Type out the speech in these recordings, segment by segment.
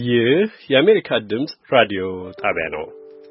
ይህ የአሜሪካ ድምፅ ራዲዮ ጣቢያ ነው።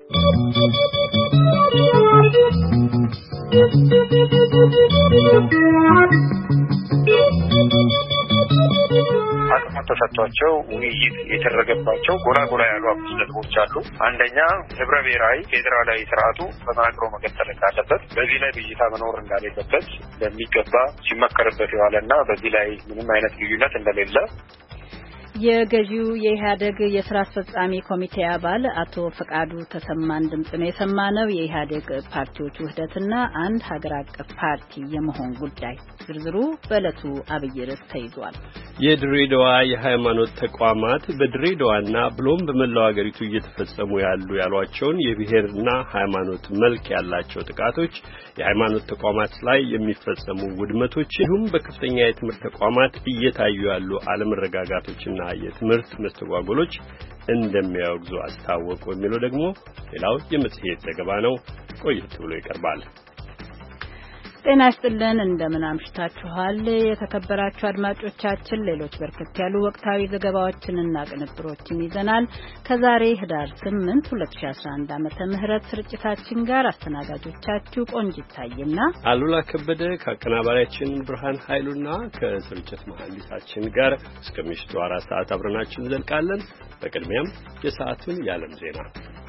አቅም ተሰጥቷቸው ውይይት የተደረገባቸው ጎራ ያሉ አምስት ነጥቦች አሉ። አንደኛ ህብረ ብሔራዊ ፌዴራላዊ ስርዓቱ ተጠናክሮ መቀጠል እንዳለበት፣ በዚህ ላይ ብይታ መኖር እንደሌለበት በሚገባ ሲመከርበት የዋለና በዚህ ላይ ምንም አይነት ልዩነት እንደሌለ የገዢው የኢህአዴግ የስራ አስፈጻሚ ኮሚቴ አባል አቶ ፈቃዱ ተሰማን ድምጽ ነው የሰማነው። የኢህአዴግ ፓርቲዎች ውህደትና አንድ ሀገር አቀፍ ፓርቲ የመሆን ጉዳይ ዝርዝሩ በዕለቱ አብይ ርዕስ ተይዟል። የድሬዳዋ የሃይማኖት ተቋማት በድሬዳዋና ብሎም በመላው ሀገሪቱ እየተፈጸሙ ያሏቸውን የብሔርና ሃይማኖት መልክ ያላቸው ጥቃቶች፣ የሃይማኖት ተቋማት ላይ የሚፈጸሙ ውድመቶች እንዲሁም በከፍተኛ የትምህርት ተቋማት እየታዩ ያሉ አለመረጋጋቶችና የትምህርት መስተጓጎሎች እንደሚያወግዙ አስታወቁ የሚለው ደግሞ ሌላው የመጽሔት ዘገባ ነው። ቆየት ብሎ ይቀርባል። ጤና ይስጥልን፣ እንደምን አምሽታችኋል የተከበራችሁ አድማጮቻችን። ሌሎች በርከት ያሉ ወቅታዊ ዘገባዎችንና ቅንብሮችን ይዘናል። ከዛሬ ህዳር 8 2011 ዓመተ ምህረት ስርጭታችን ጋር አስተናጋጆቻችሁ ቆንጂት ታይና አሉላ ከበደ ከአቀናባሪያችን ብርሃን ኃይሉና ከስርጭት መሐንዲሳችን ጋር እስከ ምሽቱ 4 ሰዓት አብረናችሁ እንዘልቃለን። በቅድሚያም የሰዓቱን የዓለም ዜና።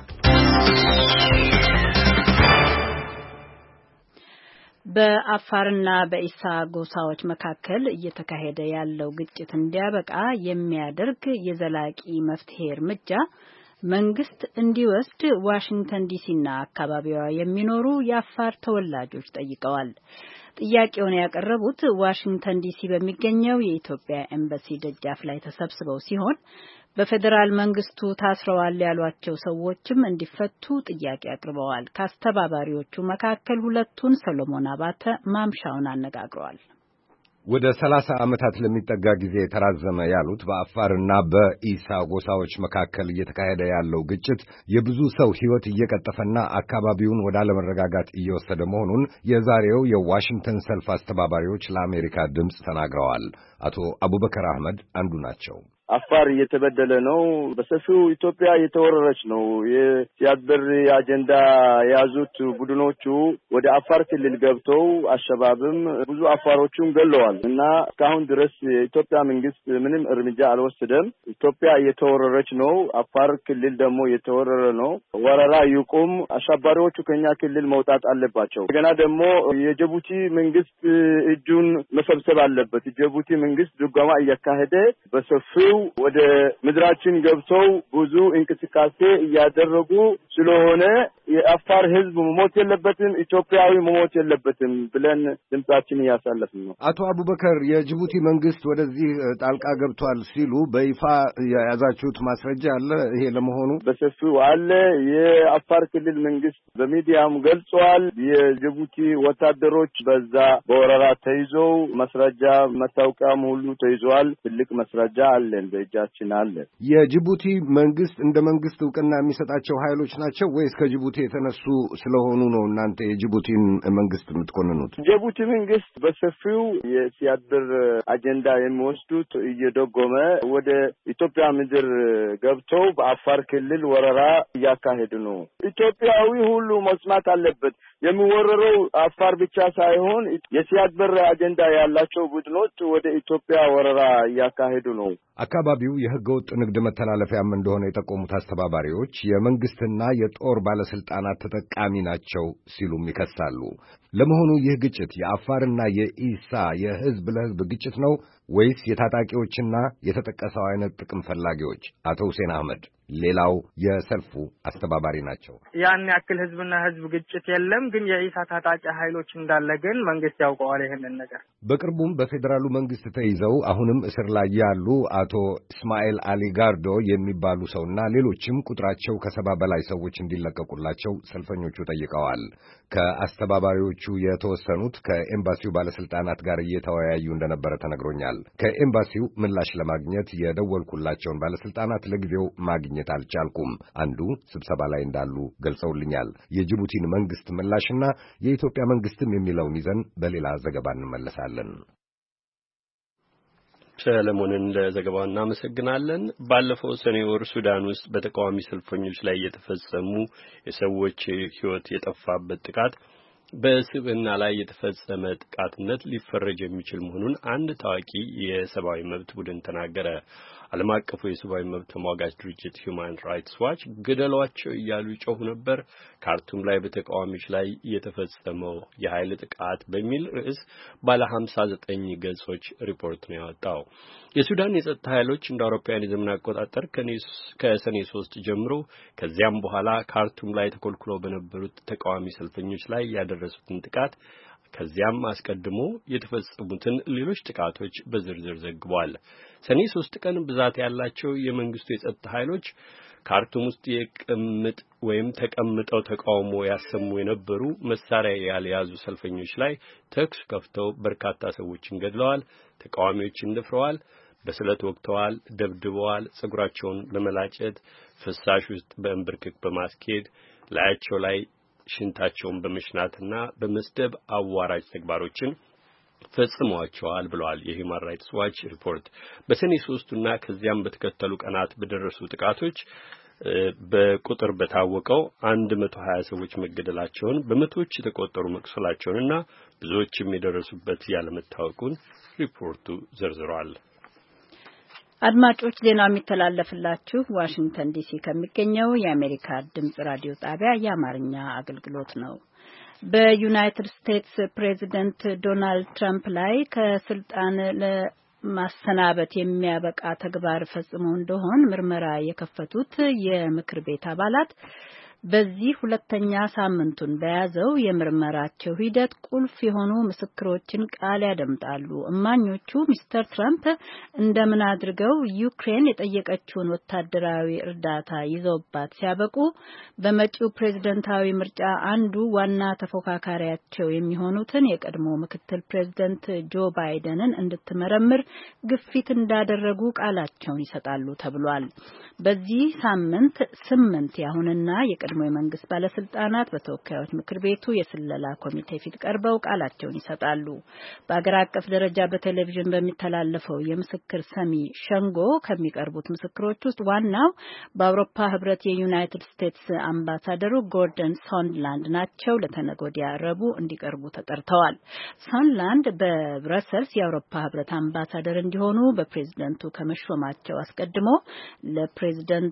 በአፋርና በኢሳ ጎሳዎች መካከል እየተካሄደ ያለው ግጭት እንዲያበቃ የሚያደርግ የዘላቂ መፍትሄ እርምጃ መንግስት እንዲወስድ ዋሽንግተን ዲሲና አካባቢዋ የሚኖሩ የአፋር ተወላጆች ጠይቀዋል። ጥያቄውን ያቀረቡት ዋሽንግተን ዲሲ በሚገኘው የኢትዮጵያ ኤምባሲ ደጃፍ ላይ ተሰብስበው ሲሆን በፌዴራል መንግስቱ ታስረዋል ያሏቸው ሰዎችም እንዲፈቱ ጥያቄ አቅርበዋል። ከአስተባባሪዎቹ መካከል ሁለቱን ሰሎሞን አባተ ማምሻውን አነጋግረዋል። ወደ 30 ዓመታት ለሚጠጋ ጊዜ ተራዘመ ያሉት በአፋርና በኢሳ ጎሳዎች መካከል እየተካሄደ ያለው ግጭት የብዙ ሰው ሕይወት እየቀጠፈና አካባቢውን ወደ አለመረጋጋት እየወሰደ መሆኑን የዛሬው የዋሽንግተን ሰልፍ አስተባባሪዎች ለአሜሪካ ድምፅ ተናግረዋል። አቶ አቡበከር አህመድ አንዱ ናቸው። አፋር እየተበደለ ነው። በሰፊው ኢትዮጵያ እየተወረረች ነው። የሲያድበር አጀንዳ የያዙት ቡድኖቹ ወደ አፋር ክልል ገብተው አሸባብም ብዙ አፋሮቹን ገለዋል እና እስካሁን ድረስ የኢትዮጵያ መንግስት ምንም እርምጃ አልወሰደም። ኢትዮጵያ እየተወረረች ነው። አፋር ክልል ደግሞ እየተወረረ ነው። ወረራ ይቁም። አሸባሪዎቹ ከኛ ክልል መውጣት አለባቸው። ገና ደግሞ የጅቡቲ መንግስት እጁን መሰብሰብ አለበት። የጅቡቲ መንግስት ድጎማ እያካሄደ በሰፊው ወደ ምድራችን ገብተው ብዙ እንቅስቃሴ እያደረጉ ስለሆነ የአፋር ህዝብ መሞት የለበትም፣ ኢትዮጵያዊ መሞት የለበትም ብለን ድምጻችን እያሳለፍን ነው። አቶ አቡበከር የጅቡቲ መንግስት ወደዚህ ጣልቃ ገብቷል ሲሉ በይፋ የያዛችሁት ማስረጃ አለ? ይሄ ለመሆኑ በሰፊው አለ። የአፋር ክልል መንግስት በሚዲያም ገልጿል። የጅቡቲ ወታደሮች በዛ በወረራ ተይዘው ማስረጃ መታወቂያም ሁሉ ተይዘዋል። ትልቅ ማስረጃ አለን፣ በእጃችን አለ። የጅቡቲ መንግስት እንደ መንግስት እውቅና የሚሰጣቸው ኃይሎች ናቸው ወይስ ከጅቡቲ የተነሱ ስለሆኑ ነው እናንተ የጅቡቲን መንግስት የምትኮንኑት? ጅቡቲ መንግስት በሰፊው የሲያድር አጀንዳ የሚወስዱት እየደጎመ ወደ ኢትዮጵያ ምድር ገብተው በአፋር ክልል ወረራ እያካሄዱ ነው። ኢትዮጵያዊ ሁሉ መስማት አለበት። የሚወረረው አፋር ብቻ ሳይሆን የሲያድበር አጀንዳ ያላቸው ቡድኖች ወደ ኢትዮጵያ ወረራ እያካሄዱ ነው። አካባቢው የህገወጥ ንግድ መተላለፊያም እንደሆነ የጠቆሙት አስተባባሪዎች የመንግስትና የጦር ባለስልጣናት ተጠቃሚ ናቸው ሲሉም ይከሳሉ። ለመሆኑ ይህ ግጭት የአፋርና የኢሳ የህዝብ ለህዝብ ግጭት ነው ወይስ የታጣቂዎችና የተጠቀሰው አይነት ጥቅም ፈላጊዎች? አቶ ሁሴን አህመድ ሌላው የሰልፉ አስተባባሪ ናቸው። ያን ያክል ህዝብና ህዝብ ግጭት የለም፣ ግን የኢሳ ታጣቂ ኃይሎች እንዳለ ግን መንግስት ያውቀዋል ይሄንን ነገር። በቅርቡም በፌዴራሉ መንግስት ተይዘው አሁንም እስር ላይ ያሉ አቶ እስማኤል አሊ ጋርዶ የሚባሉ ሰውና ሌሎችም ቁጥራቸው ከ70 በላይ ሰዎች እንዲለቀቁላቸው ሰልፈኞቹ ጠይቀዋል። ከአስተባባሪዎቹ የተወሰኑት ከኤምባሲው ባለስልጣናት ጋር እየተወያዩ እንደነበረ ተነግሮኛል። ከኤምባሲው ምላሽ ለማግኘት የደወልኩላቸውን ባለስልጣናት ለጊዜው ማግኘት አልቻልኩም። አንዱ ስብሰባ ላይ እንዳሉ ገልጸውልኛል። የጅቡቲን መንግስት ምላሽና የኢትዮጵያ መንግስትም የሚለውን ይዘን በሌላ ዘገባ እንመለሳለን። ሰለሞንን ለዘገባው እናመሰግናለን። ባለፈው ሰኔ ወር ሱዳን ውስጥ በተቃዋሚ ሰልፈኞች ላይ የተፈጸሙ የሰዎች ሕይወት የጠፋበት ጥቃት በስብዕና ላይ የተፈጸመ ጥቃትነት ሊፈረጅ የሚችል መሆኑን አንድ ታዋቂ የሰብአዊ መብት ቡድን ተናገረ። ዓለም አቀፉ የሰብአዊ መብት ተሟጋች ድርጅት ሂውማን ራይትስ ዋች ገደሏቸው እያሉ ይጮሁ ነበር። ካርቱም ላይ በተቃዋሚዎች ላይ የተፈጸመው የኃይል ጥቃት በሚል ርዕስ ባለ 59 ገጾች ሪፖርት ነው ያወጣው። የሱዳን የጸጥታ ኃይሎች እንደ አውሮፓውያን የዘመን አቆጣጠር ከሰኔ 3 ጀምሮ ከዚያም በኋላ ካርቱም ላይ ተኮልኩለው በነበሩት ተቃዋሚ ሰልፈኞች ላይ ያደረሱትን ጥቃት ከዚያም አስቀድሞ የተፈጸሙትን ሌሎች ጥቃቶች በዝርዝር ዘግቧል። ሰኔ 3 ቀን ብዛት ያላቸው የመንግስቱ የጸጥታ ኃይሎች ካርቱም ውስጥ ተቀምጠው ተቃውሞ ያሰሙ የነበሩ መሳሪያ ያልያዙ ሰልፈኞች ላይ ተኩስ ከፍተው በርካታ ሰዎችን ገድለዋል፣ ተቃዋሚዎችን ደፍረዋል፣ በስለት ወግተዋል፣ ደብድበዋል፣ ጸጉራቸውን በመላጨት ፍሳሽ ውስጥ በእንብርክክ በማስኬድ ላያቸው ላይ ሽንታቸውን በመሽናትና በመስደብ አዋራጅ ተግባሮችን ፈጽመዋቸዋል ብለዋል የሂውማን ራይትስ ዋች ሪፖርት። በሰኔ 3ና ከዚያም በተከተሉ ቀናት በደረሱ ጥቃቶች በቁጥር በታወቀው 120 ሰዎች መገደላቸውን፣ በመቶዎች የተቆጠሩ መቁሰላቸውንና ብዙዎችም የደረሱበት ያለመታወቁን ሪፖርቱ ዘርዝሯል። አድማጮች ዜናው የሚተላለፍላችሁ ዋሽንግተን ዲሲ ከሚገኘው የአሜሪካ ድምጽ ራዲዮ ጣቢያ የአማርኛ አገልግሎት ነው። በዩናይትድ ስቴትስ ፕሬዚደንት ዶናልድ ትራምፕ ላይ ከስልጣን ለማሰናበት የሚያበቃ ተግባር ፈጽመው እንደሆን ምርመራ የከፈቱት የምክር ቤት አባላት በዚህ ሁለተኛ ሳምንቱን በያዘው የምርመራቸው ሂደት ቁልፍ የሆኑ ምስክሮችን ቃል ያደምጣሉ። እማኞቹ ሚስተር ትራምፕ እንደምን አድርገው ዩክሬን የጠየቀችውን ወታደራዊ እርዳታ ይዘውባት ሲያበቁ በመጪው ፕሬዝደንታዊ ምርጫ አንዱ ዋና ተፎካካሪያቸው የሚሆኑትን የቀድሞ ምክትል ፕሬዝደንት ጆ ባይደንን እንድትመረምር ግፊት እንዳደረጉ ቃላቸውን ይሰጣሉ ተብሏል። በዚህ ሳምንት 8 ያሁንና የቀድሞ የመንግስት ባለስልጣናት በተወካዮች ምክር ቤቱ የስለላ ኮሚቴ ፊት ቀርበው ቃላቸውን ይሰጣሉ። በአገር አቀፍ ደረጃ በቴሌቪዥን በሚተላለፈው የምስክር ሰሚ ሸንጎ ከሚቀርቡት ምስክሮች ውስጥ ዋናው በአውሮፓ ህብረት የዩናይትድ ስቴትስ አምባሳደሩ ጎርደን ሶንድላንድ ናቸው። ለተነገ ወዲያ ረቡዕ እንዲቀርቡ ተጠርተዋል። ሶንድላንድ በብረሰልስ የአውሮፓ ህብረት አምባሳደር እንዲሆኑ በፕሬዝደንቱ ከመሾማቸው አስቀድሞ ለፕሬዝደንቱ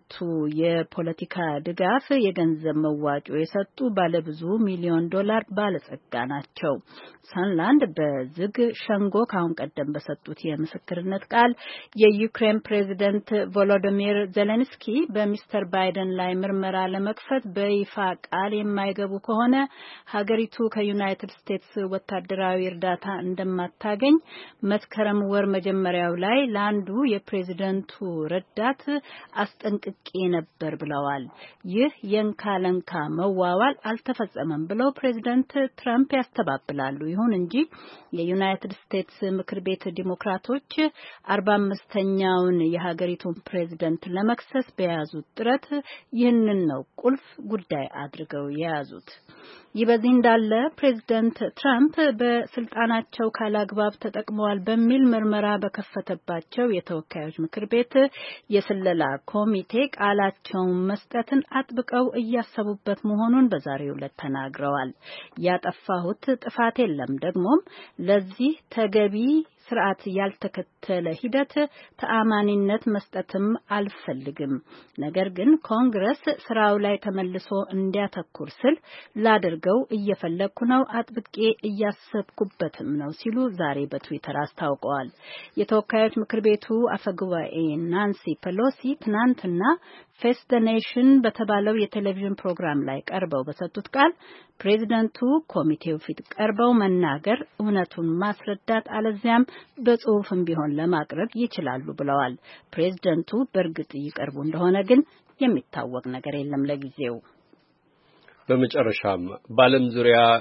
የፖለቲካ ድጋፍ የገንዘብ መዋጮ የሰጡ ባለብዙ ሚሊዮን ዶላር ባለጸጋ ናቸው። ሶንድላንድ በዝግ ሸንጎ ካሁን ቀደም በሰጡት የምስክርነት ቃል የዩክሬን ፕሬዝደንት ቮሎዲሚር ዜሌንስኪ በሚስተር ባይደን ላይ ምርመራ ለመክፈት በይፋ ቃል የማይገቡ ከሆነ ሀገሪቱ ከዩናይትድ ስቴትስ ወታደራዊ እርዳታ እንደማታገኝ መስከረም ወር መጀመሪያው ላይ ለአንዱ የፕሬዝደንቱ ረዳት አስጠንቅቄ ነበር ብለዋል። ይህ የንካለንካ መዋዋል አልተፈጸመም ብለው ፕሬዝደንት ትራምፕ ያስተባብላሉ። ይሁን እንጂ የዩናይትድ ስቴትስ ምክር ቤት ዲሞክራቶች 45ኛውን የሀገሪቱን ፕሬዝደንት ለመክሰስ በያዙት ጥረት ይህንን ነው ቁልፍ ጉዳይ አድርገው የያዙት። ይህ በዚህ እንዳለ ፕሬዝደንት ትራምፕ በስልጣናቸው ካላግባብ ተጠቅመዋል በሚል ምርመራ በከፈተባቸው የተወካዮች ምክር ቤት የስለላ ኮሚቴ ቃላቸውን መስጠትን አጥብቀው እያሰቡበት መሆኑን በዛሬው ዕለት ተናግረዋል። ያጠፋሁት ጥፋት የለም፣ ደግሞም ለዚህ ተገቢ ስርዓት ያልተከተለ ሂደት ተአማኒነት መስጠትም አልፈልግም። ነገር ግን ኮንግረስ ስራው ላይ ተመልሶ እንዲያተኩር ስል ላደርገው እየፈለግኩ ነው፣ አጥብቄ እያሰብኩበትም ነው ሲሉ ዛሬ በትዊተር አስታውቀዋል። የተወካዮች ምክር ቤቱ አፈጉባኤ ናንሲ ፔሎሲ ትናንትና ፌስ ዘ ኔሽን በተባለው የቴሌቪዥን ፕሮግራም ላይ ቀርበው በሰጡት ቃል ፕሬዝደንቱ ኮሚቴው ፊት ቀርበው መናገር፣ እውነቱን ማስረዳት አለዚያም በጽሁፍም ቢሆን ለማቅረብ ይችላሉ ብለዋል። ፕሬዝደንቱ በእርግጥ ይቀርቡ እንደሆነ ግን የሚታወቅ ነገር የለም ለጊዜው። በመጨረሻም በዓለም ዙሪያ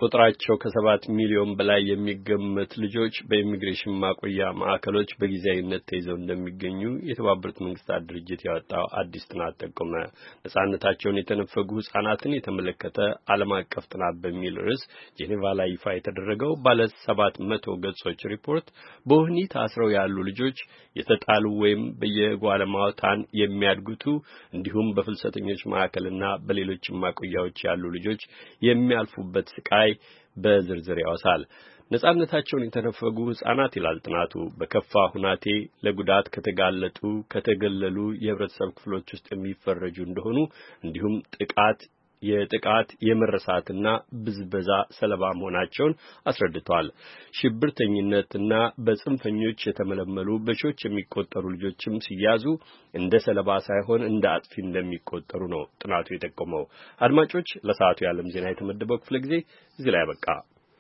ቁጥራቸው ከ7 ሚሊዮን በላይ የሚገመት ልጆች በኢሚግሬሽን ማቆያ ማዕከሎች በጊዜያዊነት ተይዘው እንደሚገኙ የተባበሩት መንግስታት ድርጅት ያወጣው አዲስ ጥናት ጠቆመ። ነጻነታቸውን የተነፈጉ ህጻናትን የተመለከተ ዓለም አቀፍ ጥናት በሚል ርዕስ ጄኔቫ ላይ ይፋ የተደረገው ባለ 700 ገጾች ሪፖርት በወህኒ ታስረው ያሉ ልጆች የተጣሉ ወይም በየጓለማውታን የሚያድጉቱ እንዲሁም በፍልሰተኞች ማዕከልና በሌሎች ማቆያዎች ያሉ ልጆች የሚያልፉበት ስቃይ በዝርዝር ያወሳል። ነጻነታቸውን የተነፈጉ ህጻናት ይላል ጥናቱ በከፋ ሁናቴ ለጉዳት ከተጋለጡ ከተገለሉ የህብረተሰብ ክፍሎች ውስጥ የሚፈረጁ እንደሆኑ እንዲሁም የጥቃት የመረሳትና ብዝበዛ ሰለባ መሆናቸውን አስረድቷል። ሽብርተኝነትና በጽንፈኞች የተመለመሉ በሺዎች የሚቆጠሩ ልጆችም ሲያዙ እንደ ሰለባ ሳይሆን እንደ አጥፊ እንደሚቆጠሩ ነው ጥናቱ የጠቆመው። አድማጮች፣ ለሰዓቱ የዓለም ዜና የተመደበው ክፍለ ጊዜ እዚህ ላይ አበቃ።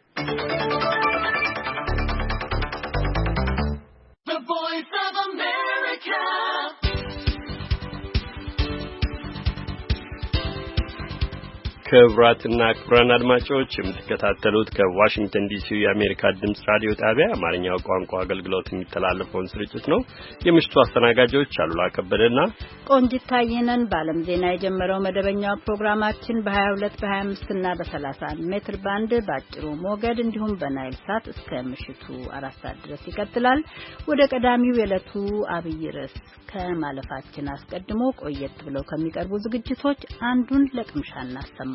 ክቡራትና ክቡራን አድማጮች የምትከታተሉት ከዋሽንግተን ዲሲ የአሜሪካ ድምጽ ራዲዮ ጣቢያ አማርኛው ቋንቋ አገልግሎት የሚተላለፈውን ስርጭት ነው። የምሽቱ አስተናጋጆች አሉላ ከበደና ቆንጂት ታየነን። በዓለም ዜና የጀመረው መደበኛው ፕሮግራማችን በ22 በ25 እና በ31 ሜትር ባንድ በአጭሩ ሞገድ እንዲሁም በናይል ሳት እስከ ምሽቱ 4 ሰዓት ድረስ ይቀጥላል። ወደ ቀዳሚው የዕለቱ አብይ ርዕስ ከማለፋችን አስቀድሞ ቆየት ብለው ከሚቀርቡ ዝግጅቶች አንዱን ለቅምሻ እናሰማ።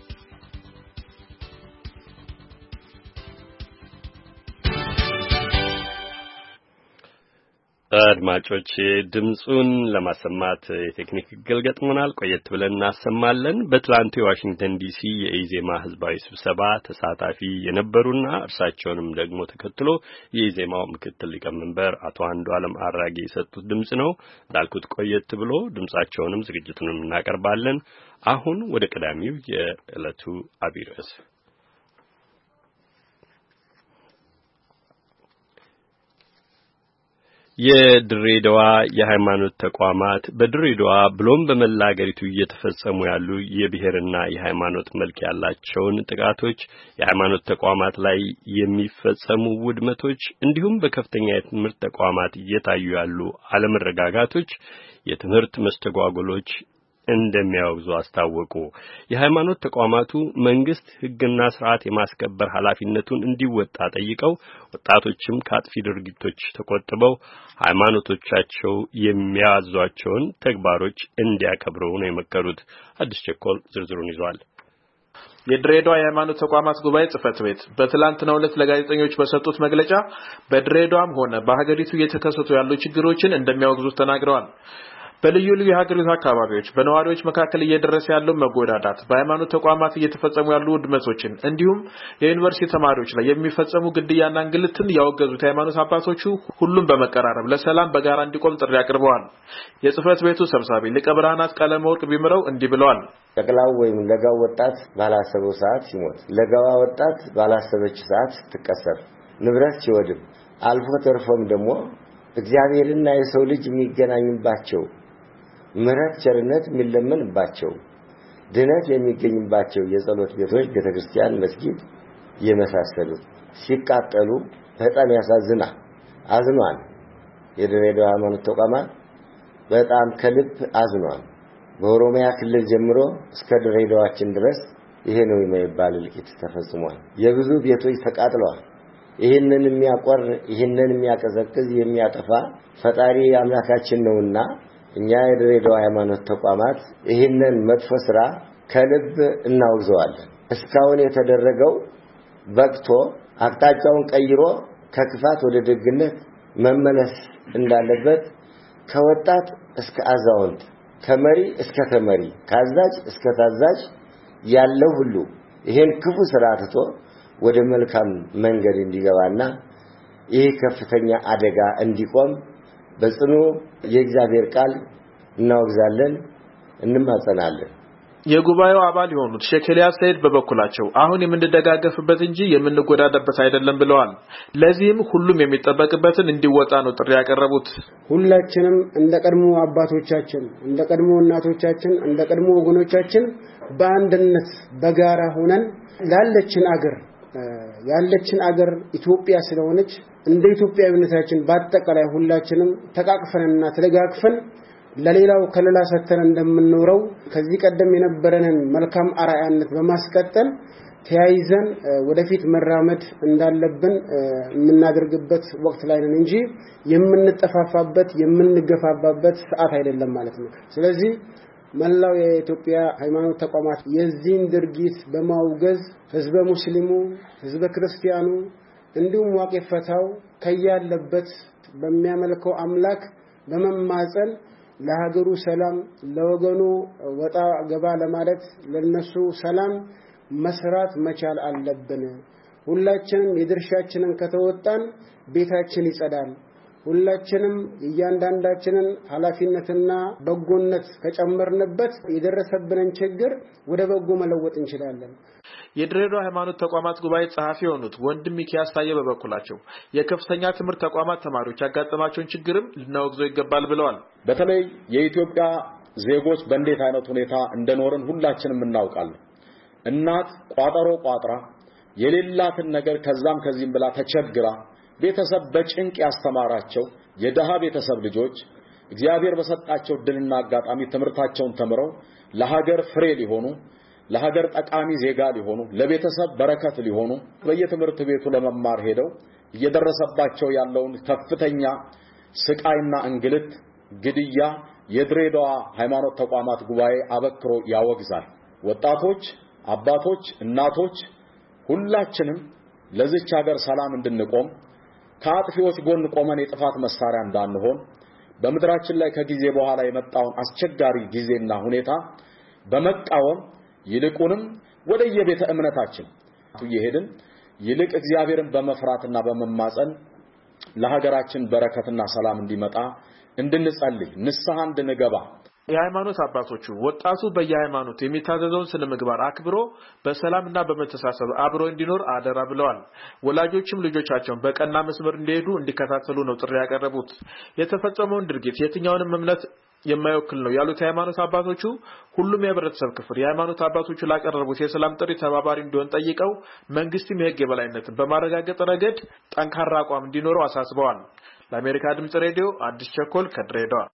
አድማጮች ድምጹን ለማሰማት የቴክኒክ እክል ገጥሞናል። ቆየት ብለን እናሰማለን። በትላንቱ የዋሽንግተን ዲሲ የኢዜማ ህዝባዊ ስብሰባ ተሳታፊ የነበሩና እርሳቸውንም ደግሞ ተከትሎ የኢዜማው ምክትል ሊቀመንበር አቶ አንዱዓለም አራጌ የሰጡት ድምጽ ነው። እንዳልኩት ቆየት ብሎ ድምጻቸውንም ዝግጅቱንም እናቀርባለን። አሁን ወደ ቀዳሚው የዕለቱ አብይ ርዕስ የድሬዳዋ የሃይማኖት ተቋማት በድሬዳዋ ብሎም በመላ አገሪቱ እየተፈጸሙ ያሉ የብሔርና የሃይማኖት መልክ ያላቸውን ጥቃቶች፣ የሃይማኖት ተቋማት ላይ የሚፈጸሙ ውድመቶች እንዲሁም በከፍተኛ የትምህርት ተቋማት እየታዩ ያሉ አለመረጋጋቶች፣ የትምህርት መስተጓጎሎች እንደሚያወግዙ አስታወቁ። የሃይማኖት ተቋማቱ መንግስት ሕግና ስርዓት የማስከበር ኃላፊነቱን እንዲወጣ ጠይቀው ወጣቶችም ከአጥፊ ድርጊቶች ተቆጥበው ሃይማኖቶቻቸው የሚያዟቸውን ተግባሮች እንዲያከብሩ ነው የመከሩት። አዲስ ቸኮል ዝርዝሩን ይዟል። የድሬዳዋ የሃይማኖት ተቋማት ጉባኤ ጽፈት ቤት በትላንትናው ዕለት ለጋዜጠኞች በሰጡት መግለጫ በድሬዳዋም ሆነ በሀገሪቱ እየተከሰቱ ያሉ ችግሮችን እንደሚያወግዙ ተናግረዋል። በልዩ ልዩ የሀገሪቱ አካባቢዎች በነዋሪዎች መካከል እየደረሰ ያለው መጎዳዳት፣ በሃይማኖት ተቋማት እየተፈጸሙ ያሉ ውድመቶችን እንዲሁም የዩኒቨርሲቲ ተማሪዎች ላይ የሚፈጸሙ ግድያና እንግልትን ያወገዙት ሃይማኖት አባቶቹ ሁሉም በመቀራረብ ለሰላም በጋራ እንዲቆም ጥሪ አቅርበዋል። የጽፈት ቤቱ ሰብሳቢ ሊቀ ብርሃናት ቀለመወርቅ ቢምረው እንዲህ ብለዋል። ጠቅላው ወይም ለጋው ወጣት ባላሰበው ሰዓት ሲሞት፣ ለጋዋ ወጣት ባላሰበች ሰዓት ስትቀሰር፣ ንብረት ሲወድም፣ አልፎ ተርፎም ደግሞ እግዚአብሔርና የሰው ልጅ የሚገናኙባቸው ምሕረት ቸርነት የሚለመንባቸው ድነት የሚገኝባቸው የጸሎት ቤቶች ቤተክርስቲያን መስጊድ የመሳሰሉት ሲቃጠሉ በጣም ያሳዝናል። አዝኗል። የድሬዳዋ ሃይማኖት ተቋማት በጣም ከልብ አዝኗል። በኦሮሚያ ክልል ጀምሮ እስከ ድሬዳዋችን ድረስ ይሄ ነው የማይባል እልቂት ተፈጽሟል። የብዙ ቤቶች ተቃጥለዋል። ይሄንን የሚያቆር ይሄንን የሚያቀዘቅዝ የሚያጠፋ ፈጣሪ አምላካችን ነውና እኛ የድሬዳዋ ሃይማኖት ተቋማት ይሄንን መጥፎ ስራ ከልብ እናወግዘዋለን። እስካሁን የተደረገው በቅቶ አቅጣጫውን ቀይሮ ከክፋት ወደ ደግነት መመለስ እንዳለበት ከወጣት እስከ አዛውንት ከመሪ እስከ ተመሪ ካዛዥ እስከ ታዛዥ ያለው ሁሉ ይሄን ክፉ ስራ ትቶ ወደ መልካም መንገድ እንዲገባና ይሄ ከፍተኛ አደጋ እንዲቆም በጽኑ የእግዚአብሔር ቃል እናወግዛለን፣ እንማጸናለን። የጉባኤው አባል የሆኑት ሼክ ኤልያስ ሰይድ በበኩላቸው አሁን የምንደጋገፍበት እንጂ የምንጎዳደበት አይደለም ብለዋል። ለዚህም ሁሉም የሚጠበቅበትን እንዲወጣ ነው ጥሪ ያቀረቡት። ሁላችንም እንደ ቀድሞ አባቶቻችን፣ እንደ ቀድሞ እናቶቻችን፣ እንደ ቀድሞ ወገኖቻችን በአንድነት በጋራ ሆነን ያለችን አገር ኢትዮጵያ ስለሆነች እንደ ኢትዮጵያዊነታችን በአጠቃላይ ሁላችንም ተቃቅፈንና ተደጋግፈን ለሌላው ከለላ ሰተን እንደምንኖረው ከዚህ ቀደም የነበረንን መልካም አርአያነት በማስቀጠል ተያይዘን ወደፊት መራመድ እንዳለብን የምናደርግበት ወቅት ላይ ነን እንጂ የምንጠፋፋበት የምንገፋባበት ሰዓት አይደለም ማለት ነው። ስለዚህ መላው የኢትዮጵያ ሃይማኖት ተቋማት የዚህን ድርጊት በማውገዝ ህዝበ ሙስሊሙ፣ ህዝበ ክርስቲያኑ እንዲሁም ዋቄ ፈታው ከያለበት በሚያመልከው አምላክ በመማጸን ለሀገሩ ሰላም ለወገኑ ወጣ ገባ ለማለት ለነሱ ሰላም መስራት መቻል አለብን። ሁላችንም የድርሻችንን ከተወጣን ቤታችን ይጸዳል። ሁላችንም እያንዳንዳችንን ኃላፊነትና በጎነት ከጨመርንበት የደረሰብንን ችግር ወደ በጎ መለወጥ እንችላለን። የድሬዳዋ ሃይማኖት ተቋማት ጉባኤ ጸሐፊ የሆኑት ወንድም ሚኪያስ ታየ በበኩላቸው የከፍተኛ ትምህርት ተቋማት ተማሪዎች ያጋጠማቸውን ችግርም ልናወግዘው ይገባል ብለዋል። በተለይ የኢትዮጵያ ዜጎች በእንዴት አይነት ሁኔታ እንደኖርን ሁላችንም እናውቃለን። እናት ቋጠሮ ቋጥራ የሌላትን ነገር ከዛም ከዚህም ብላ ተቸግራ ቤተሰብ በጭንቅ ያስተማራቸው የደሃ ቤተሰብ ልጆች እግዚአብሔር በሰጣቸው ድልና አጋጣሚ ትምህርታቸውን ተምረው ለሀገር ፍሬ ሊሆኑ ለሀገር ጠቃሚ ዜጋ ሊሆኑ ለቤተሰብ በረከት ሊሆኑ በየትምህርት ቤቱ ለመማር ሄደው እየደረሰባቸው ያለውን ከፍተኛ ስቃይና እንግልት ግድያ የድሬዳዋ ሃይማኖት ተቋማት ጉባኤ አበክሮ ያወግዛል። ወጣቶች፣ አባቶች፣ እናቶች ሁላችንም ለዚች ሀገር ሰላም እንድንቆም ከአጥፊዎች ጎን ቆመን የጥፋት መሳሪያ እንዳንሆን በመድራችን ላይ ከጊዜ በኋላ የመጣውን አስቸጋሪ ጊዜና ሁኔታ በመቃወም ይልቁንም ወደ የቤተ እምነታችን ይሄድን ይልቅ እግዚአብሔርን በመፍራትና በመማጸን ለሀገራችን በረከትና ሰላም እንዲመጣ እንድንጸልይ ንስሐ እንድንገባ የሃይማኖት አባቶቹ ወጣቱ በየሃይማኖት የሚታዘዘውን ስነምግባር አክብሮ በሰላምና በመተሳሰብ አብሮ እንዲኖር አደራ ብለዋል። ወላጆችም ልጆቻቸውን በቀና መስመር እንዲሄዱ እንዲከታተሉ ነው ጥሪ ያቀረቡት። የተፈጸመውን ድርጊት የትኛውንም እምነት የማይወክል ነው ያሉት የሃይማኖት አባቶቹ ሁሉም የህብረተሰብ ክፍል የሃይማኖት አባቶቹ ላቀረቡት የሰላም ጥሪ ተባባሪ እንዲሆን ጠይቀው መንግስትም የህግ የበላይነትን በማረጋገጥ ረገድ ጠንካራ አቋም እንዲኖረው አሳስበዋል። ለአሜሪካ ድምጽ ሬዲዮ አዲስ ቸኮል ከድሬዳዋ።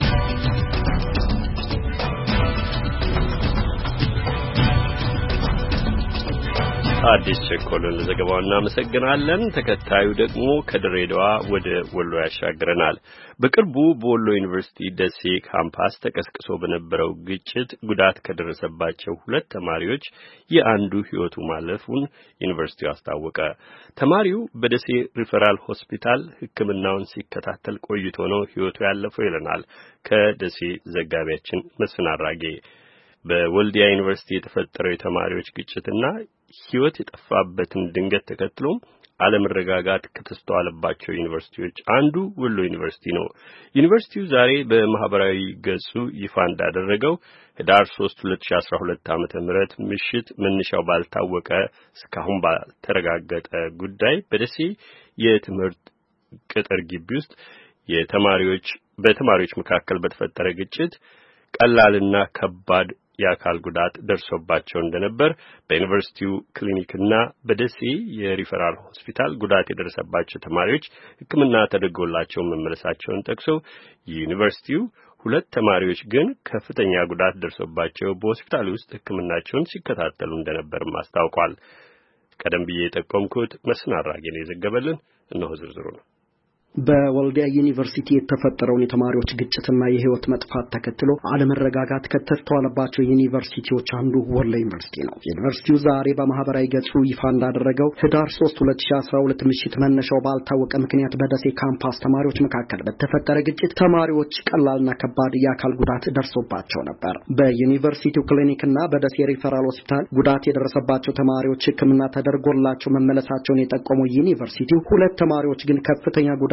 አዲስ ቸኮልን ለዘገባው እናመሰግናለን። ተከታዩ ደግሞ ከድሬዳዋ ወደ ወሎ ያሻግረናል። በቅርቡ በወሎ ዩኒቨርሲቲ ደሴ ካምፓስ ተቀስቅሶ በነበረው ግጭት ጉዳት ከደረሰባቸው 2 ተማሪዎች የአንዱ ህይወቱ ማለፉን ዩኒቨርሲቲው አስታወቀ። ተማሪው በደሴ ሪፈራል ሆስፒታል ሕክምናውን ሲከታተል ቆይቶ ነው ህይወቱ ያለፈው ይለናል ከደሴ ዘጋቢያችን መስፍን አራጌ። በወልዲያ ዩኒቨርሲቲ የተፈጠረው የተማሪዎች ግጭትና ህይወት የጠፋበትን ድንገት ተከትሎም አለመረጋጋት ከተስተዋለባቸው ዩኒቨርሲቲዎች አንዱ ወሎ ዩኒቨርሲቲ ነው። ዩኒቨርሲቲው ዛሬ በማህበራዊ ገጹ ይፋ እንዳደረገው ህዳር 3 2012 ዓ.ም ምሽት መነሻው ባልታወቀ እስካሁን ባልተረጋገጠ ጉዳይ በደሴ የትምህርት ቅጥር ግቢ ውስጥ በተማሪዎች መካከል በተፈጠረ ግጭት ቀላልና ከባድ የአካል ጉዳት ደርሶባቸው እንደነበር በዩኒቨርሲቲው ክሊኒክና በደሴ የሪፈራል ሆስፒታል ጉዳት የደረሰባቸው ተማሪዎች ሕክምና ተደርጎላቸው መመለሳቸውን ጠቅሶ ዩኒቨርሲቲው 2 ተማሪዎች ግን ከፍተኛ ጉዳት ደርሶባቸው በሆስፒታል ውስጥ ሕክምናቸውን ሲከታተሉ እንደነበርም አስታውቋል። ቀደም ብዬ የጠቆምኩት መስፍን አራጌ ነው የዘገበልን። እነሆ ዝርዝሩ ነው። በወልዲያ ዩኒቨርሲቲ የተፈጠረውን የተማሪዎች ግጭትና የህይወት መጥፋት ተከትሎ አለመረጋጋት ከተስተዋለባቸው ዩኒቨርሲቲዎች አንዱ ወሎ ዩኒቨርሲቲ ነው። ዩኒቨርሲቲው ዛሬ በማህበራዊ ገጹ ይፋ እንዳደረገው ህዳር 3 2012 ምሽት መነሻው ባልታወቀ ምክንያት በደሴ ካምፓስ ተማሪዎች መካከል በተፈጠረ ግጭት ተማሪዎች ቀላልና ከባድ የአካል ጉዳት ደርሶባቸው ነበር። በዩኒቨርሲቲው ክሊኒክና በደሴ ሪፈራል ሆስፒታል ጉዳት የደረሰባቸው ተማሪዎች ሕክምና ተደርጎላቸው መመለሳቸውን የጠቆመው ዩኒቨርሲቲው 2 ተማሪዎች ግን ከፍተኛ ጉዳት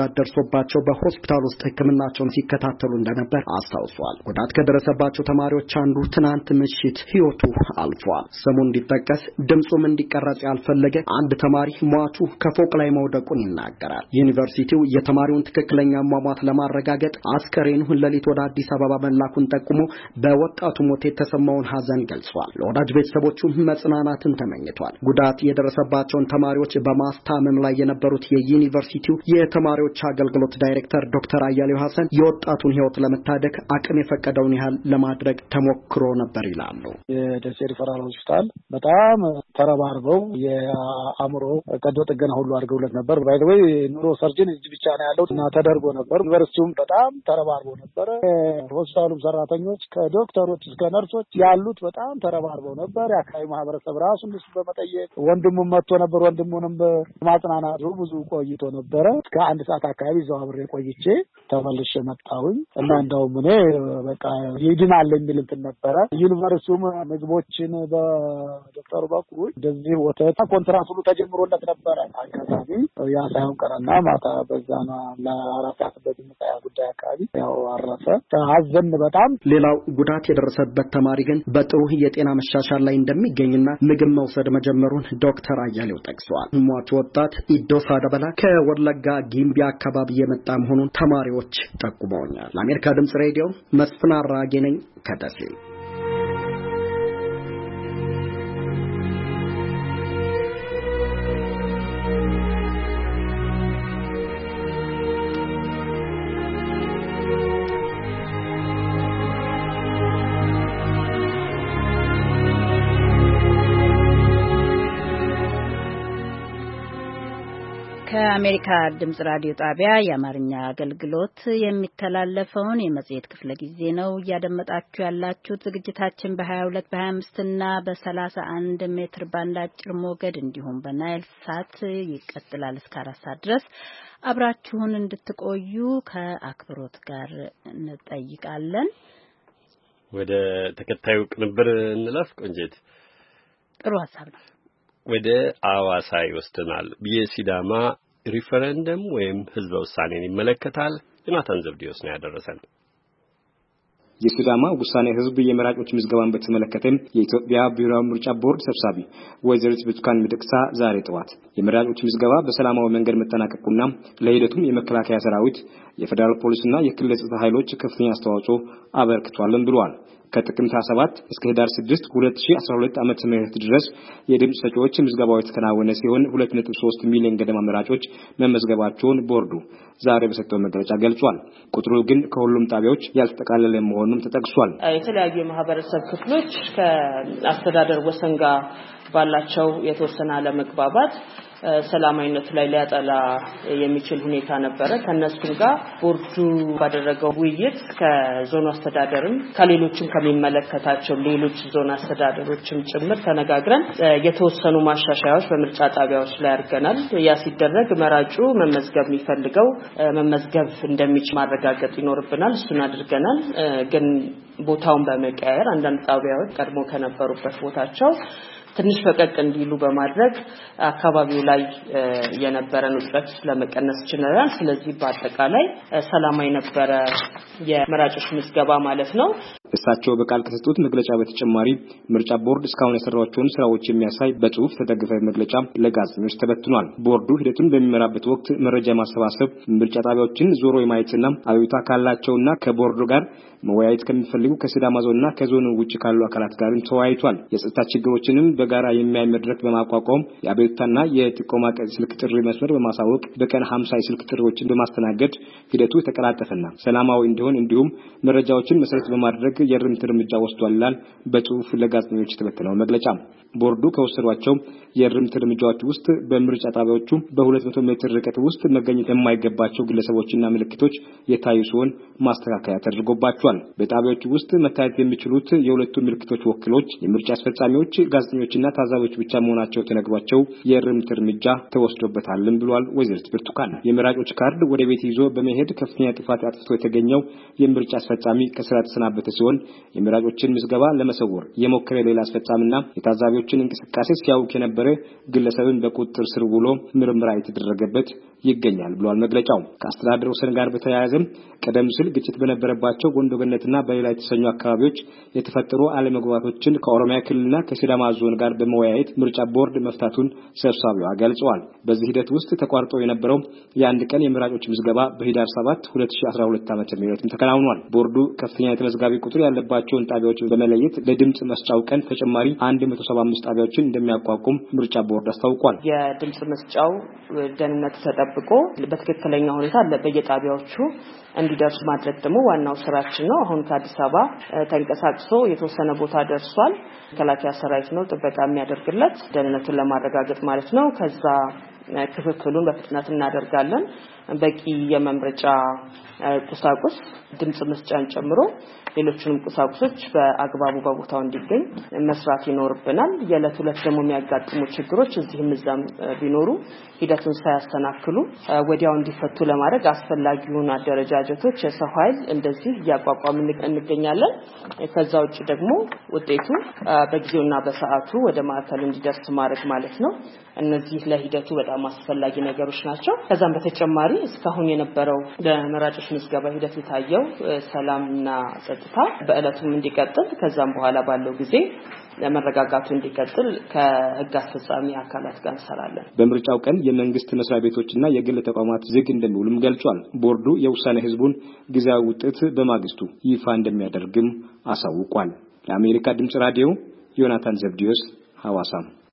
ጉዳት ደርሶባቸው በሆስፒታል ውስጥ ሕክምናቸውን ሲከታተሉ እንደነበር አስታውሷል። ጉዳት ከደረሰባቸው ተማሪዎች አንዱ ትናንት ምሽት ሕይወቱ አልፏል። ስሙ እንዲጠቀስ ድምጹም እንዲቀረጽ ያልፈለገ አንድ ተማሪ ሟቹ ከፎቅ ላይ መውደቁን ይናገራል። ዩኒቨርሲቲው የተማሪውን ትክክለኛ ሟሟት ለማረጋገጥ አስከሬኑን ሌሊት ወደ አዲስ አበባ መላኩን ጠቁሞ በወጣቱ ሞት የተሰማውን ሐዘን ገልጿል። ለወዳጅ ቤተሰቦቹ መጽናናትን ተመኝቷል። ጉዳት የደረሰባቸውን ተማሪዎች በማስታመም ላይ የነበሩት የዩኒቨርሲቲው የተማሪዎች አገልግሎት ዳይሬክተር ዶክተር አያሌው ሐሰን የወጣቱን ሕይወት ለመታደግ አቅም የፈቀደውን ያህል ለማድረግ ተሞክሮ ነበር ይላሉ። የደሴ ሪፈራል ሆስፒታል በጣም ተረባርበው የአእምሮ ቀዶ ጥገና ሁሉ አድርገውለት ነበር። ባይ ዘ ወይ ኑሮ ሰርጅን እጅ ብቻ ነው ያለው እና ተደርጎ ነበር። ዩኒቨርሲቲውም በጣም ተረባርቦ ነበር። ሆስፒታሉም ሰራተኞች ከዶክተሮች እስከ ነርሶች ያሉት በጣም ተረባርበው ነበር። የአካባቢ ማህበረሰብ ራሱ እነሱ በመጠየቅ ወንድሙም መጥቶ ነበር። ወንድሙንም በማጽናናቱ ብዙ ቆይቶ ነበረ። እስከ 1 ሰዓት አካባቢ እዛው አብሬ ቆይቼ ተመልሼ መጣሁኝ እና እንደውም እኔ በቃ ይድናል የሚል እንትን ነበረ። ዩኒቨርሲቲውም ምግቦችን በዶክተሩ በኩል እንደዚህ ወተት ኮንትራት ሁሉ ተጀምሮለት ነበረ። አጋጣሚ ያ ሳይሆን ቀረና ማታ በዛና ለ4 ሰዓት በሚመጣ ጉዳይ አካባቢ ያው አረፈ። ሐዘን በጣም ሌላው ጉዳት የደረሰበት ተማሪ ግን በጥሩ የጤና መሻሻል ላይ እንደሚገኝና ምግብ መውሰድ መጀመሩን ዶክተር አያሌው ጠቅሰዋል። ሟቹ ወጣት ኢዶሳ ደበላ ከወለጋ ጊምቢ አካባቢ የመጣ መሆኑን ተማሪዎች ጠቁመውኛል። ለአሜሪካ ድምጽ ሬዲዮ መስፍን አራጌ ነኝ ከደሴ። ከአሜሪካ ድምጽ ራዲዮ ጣቢያ የአማርኛ አገልግሎት የሚተላለፈውን የመጽሔት ክፍለ ጊዜ ነው እያደመጣችሁ ያላችሁት። ዝግጅታችን በ22 በ25 እና በ31 ሜትር ባንድ አጭር ሞገድ እንዲሁም በናይል ሳት ይቀጥላል እስከ 4 ሰዓት ድረስ። አብራችሁን እንድትቆዩ ከአክብሮት ጋር እንጠይቃለን። ወደ ተከታዩ ቅንብር እንለፍ። ቆንጆት ጥሩ ሐሳብ ነው። ወደ አዋሳ ይወስደናል። የሲዳማ ሪፈረንደም ወይም ህዝበ ውሳኔን ይመለከታል። ዮናታን ዘብዲዮስ ነው ያደረሰን። የሲዳማ ውሳኔ ህዝብ የመራጮች ምዝገባን በተመለከተ የኢትዮጵያ ብሔራዊ ምርጫ ቦርድ ሰብሳቢ ወይዘሪት ብርቱካን ሚደቅሳ ዛሬ ጠዋት የመራጮች ምዝገባ በሰላማዊ መንገድ መጠናቀቁና ለሂደቱም የመከላከያ ሰራዊት፣ የፌደራል ፖሊስና የክልል ጸጥታ ኃይሎች ከፍተኛ አስተዋጽኦ አበርክቷል ብለዋል። ከጥቅምት 7 እስከ ህዳር 6 2012 ዓመተ ምህረት ድረስ የድምጽ ሰጪዎች ምዝገባው የተከናወነ ሲሆን 2.3 ሚሊዮን ገደማ መራጮች መመዝገባቸውን ቦርዱ ዛሬ በሰጠው መግለጫ ገልጿል። ቁጥሩ ግን ከሁሉም ጣቢያዎች ያልተጠቃለለ መሆኑን ተጠቅሷል። የተለያዩ የማህበረሰብ ክፍሎች ከአስተዳደር ወሰን ጋር ባላቸው የተወሰነ አለመግባባት ሰላማዊነት ላይ ሊያጠላ የሚችል ሁኔታ ነበረ። ከነሱም ጋር ቦርዱ ባደረገው ውይይት ከዞን አስተዳደርም ከሌሎችም ከሚመለከታቸው ሌሎች ዞን አስተዳደሮችም ጭምር ተነጋግረን የተወሰኑ ማሻሻያዎች በምርጫ ጣቢያዎች ላይ አድርገናል። ያ ሲደረግ መራጩ መመዝገብ የሚፈልገው መመዝገብ እንደሚችል ማረጋገጥ ይኖርብናል። እሱን አድርገናል። ግን ቦታውን በመቀያየር አንዳንድ ጣቢያዎች ቀድሞ ከነበሩበት ቦታቸው ትንሽ ፈቀቅ እንዲሉ በማድረግ አካባቢው ላይ የነበረን ውጥረት ለመቀነስ ችለናል። ስለዚህ በአጠቃላይ ሰላማዊ ነበረ የመራጮች ምዝገባ ማለት ነው። እሳቸው በቃል ከሰጡት መግለጫ በተጨማሪ ምርጫ ቦርድ እስካሁን የሰራቸውን ስራዎች የሚያሳይ በጽሁፍ ተደግፈ መግለጫ ለጋዜጠኞች ተበትኗል። ቦርዱ ሂደቱን በሚመራበት ወቅት መረጃ ማሰባሰብ፣ ምርጫ ጣቢያዎችን ዞሮ የማየትና አቤቱታ ካላቸውና ከቦርዱ ጋር መወያየት ከሚፈልጉ ከሲዳማ ዞንና ከዞኑ ውጭ ካሉ አካላት ጋርም ተወያይቷል። የጸጥታ ችግሮችንም በጋራ የሚያይ መድረክ በማቋቋም የአቤቱታና የጥቆማ ስልክ ጥሪ መስመር በማሳወቅ በቀን 50 የስልክ ጥሪዎችን በማስተናገድ ሂደቱ የተቀላጠፈና ሰላማዊ እንዲሆን እንዲሁም መረጃዎችን መሰረት በማድረግ የእርምት እርምጃ ወስዷል ይላል በጽሁፍ ለጋዜጠኞች የተበተነው መግለጫ። ቦርዱ ከወሰዷቸው የእርምት እርምጃዎች ውስጥ በምርጫ ጣቢያዎቹ በ200 ሜትር ርቀት ውስጥ መገኘት የማይገባቸው ግለሰቦችና ምልክቶች የታዩ ሲሆን ማስተካከያ ተደርጎባቸዋል። በጣቢያዎቹ ውስጥ መታየት የሚችሉት የሁለቱ ምልክቶች ወኪሎች፣ የምርጫ አስፈጻሚዎች፣ ጋዜጠኞችና ታዛቢዎች ብቻ መሆናቸው ተነግሯቸው የእርምት እርምጃ ተወስዶበታልም ብሏል ወይዘሪት ብርቱካን። የመራጮች ካርድ ወደ ቤት ይዞ በመሄድ ከፍተኛ ጥፋት አጥፍቶ የተገኘው የምርጫ አስፈጻሚ ከስራ ተሰናበተ ሲሆን ሲሆን የመራጮችን ምዝገባ ለመሰወር የሞከረ ሌላ አስፈጻሚና የታዛቢዎችን እንቅስቃሴ ሲያውቅ የነበረ ግለሰብን በቁጥጥር ስር ውሎ ምርመራ የተደረገበት ይገኛል ብሏል መግለጫው። ከአስተዳደሩ ወሰን ጋር በተያያዘ ቀደም ሲል ግጭት በነበረባቸው ጎንደበነትና በሌላ የተሰኙ አካባቢዎች የተፈጠሩ አለመግባባቶችን ከኦሮሚያ ክልልና ከሲዳማ ዞን ጋር በመወያየት ምርጫ ቦርድ መፍታቱን ሰብሳቢዋ ገልጸዋል። በዚህ ሂደት ውስጥ ተቋርጦ የነበረው የአንድ ቀን የመራጮች ምዝገባ በህዳር 7 2012 ዓ.ም ተከናውኗል። ቦርዱ ከፍተኛ የተመዝጋቢ ቁጥር ያለባቸውን ጣቢያዎች በመለየት ለድምጽ መስጫው ቀን ተጨማሪ 175 ጣቢያዎችን እንደሚያቋቁም ምርጫ ቦርድ አስታውቋል። የድምጽ መስጫው ደህንነት ተጠብቆ በትክክለኛ ሁኔታ በየጣቢያዎቹ እንዲደርስ ማድረግ ደግሞ ዋናው ስራችን ነው። አሁን ከአዲስ አበባ ተንቀሳቅሶ የተወሰነ ቦታ ደርሷል። መከላከያ ሰራዊት ነው ጥበቃ የሚያደርግለት ደህንነቱን ለማረጋገጥ ማለት ነው። ከዛ ክፍፍሉን በፍጥነት እናደርጋለን። በቂ የመምረጫ ቁሳቁስ ድምጽ መስጫን ጨምሮ ሌሎችንም ቁሳቁሶች በአግባቡ በቦታው እንዲገኝ መስራት ይኖርብናል። የዕለት ዕለት ደግሞ የሚያጋጥሙ ችግሮች እዚህም እዛም ቢኖሩ ሂደቱን ሳያስተናክሉ ወዲያው እንዲፈቱ ለማድረግ አስፈላጊውን አደረጃጀቶች የሰው ኃይል እንደዚህ ያቋቋምን እንገኛለን። ከዛ ውጭ ደግሞ ውጤቱ በጊዜውና በሰዓቱ ወደ ማዕከል እንዲደርስ ማድረግ ማለት ነው። እነዚህ ለሂደቱ በጣም አስፈላጊ ነገሮች ናቸው። ከዛም በተጨማሪ እስካሁን የነበረው ለመራጮች ምዝገባ ሂደት የታየው ሰላምና ጸጥታ በእለቱም እንዲቀጥል ከዛም በኋላ ባለው ጊዜ ለመረጋጋቱ እንዲቀጥል ከህግ አስፈጻሚ አካላት ጋር እንሰራለን። በምርጫው ቀን የመንግስት መስሪያ ቤቶችና የግል ተቋማት ዝግ እንደሚውሉም ገልጿል። ቦርዱ የውሳኔ ህዝቡን ጊዜያዊ ውጤት በማግስቱ ይፋ እንደሚያደርግም አሳውቋል። ለአሜሪካ ድምጽ ራዲዮ ዮናታን ዘብዲዮስ ሐዋሳ።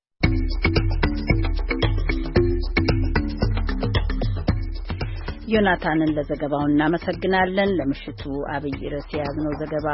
ዮናታንን ለዘገባው እናመሰግናለን። ለምሽቱ አብይ ርዕስ የያዝነው ዘገባ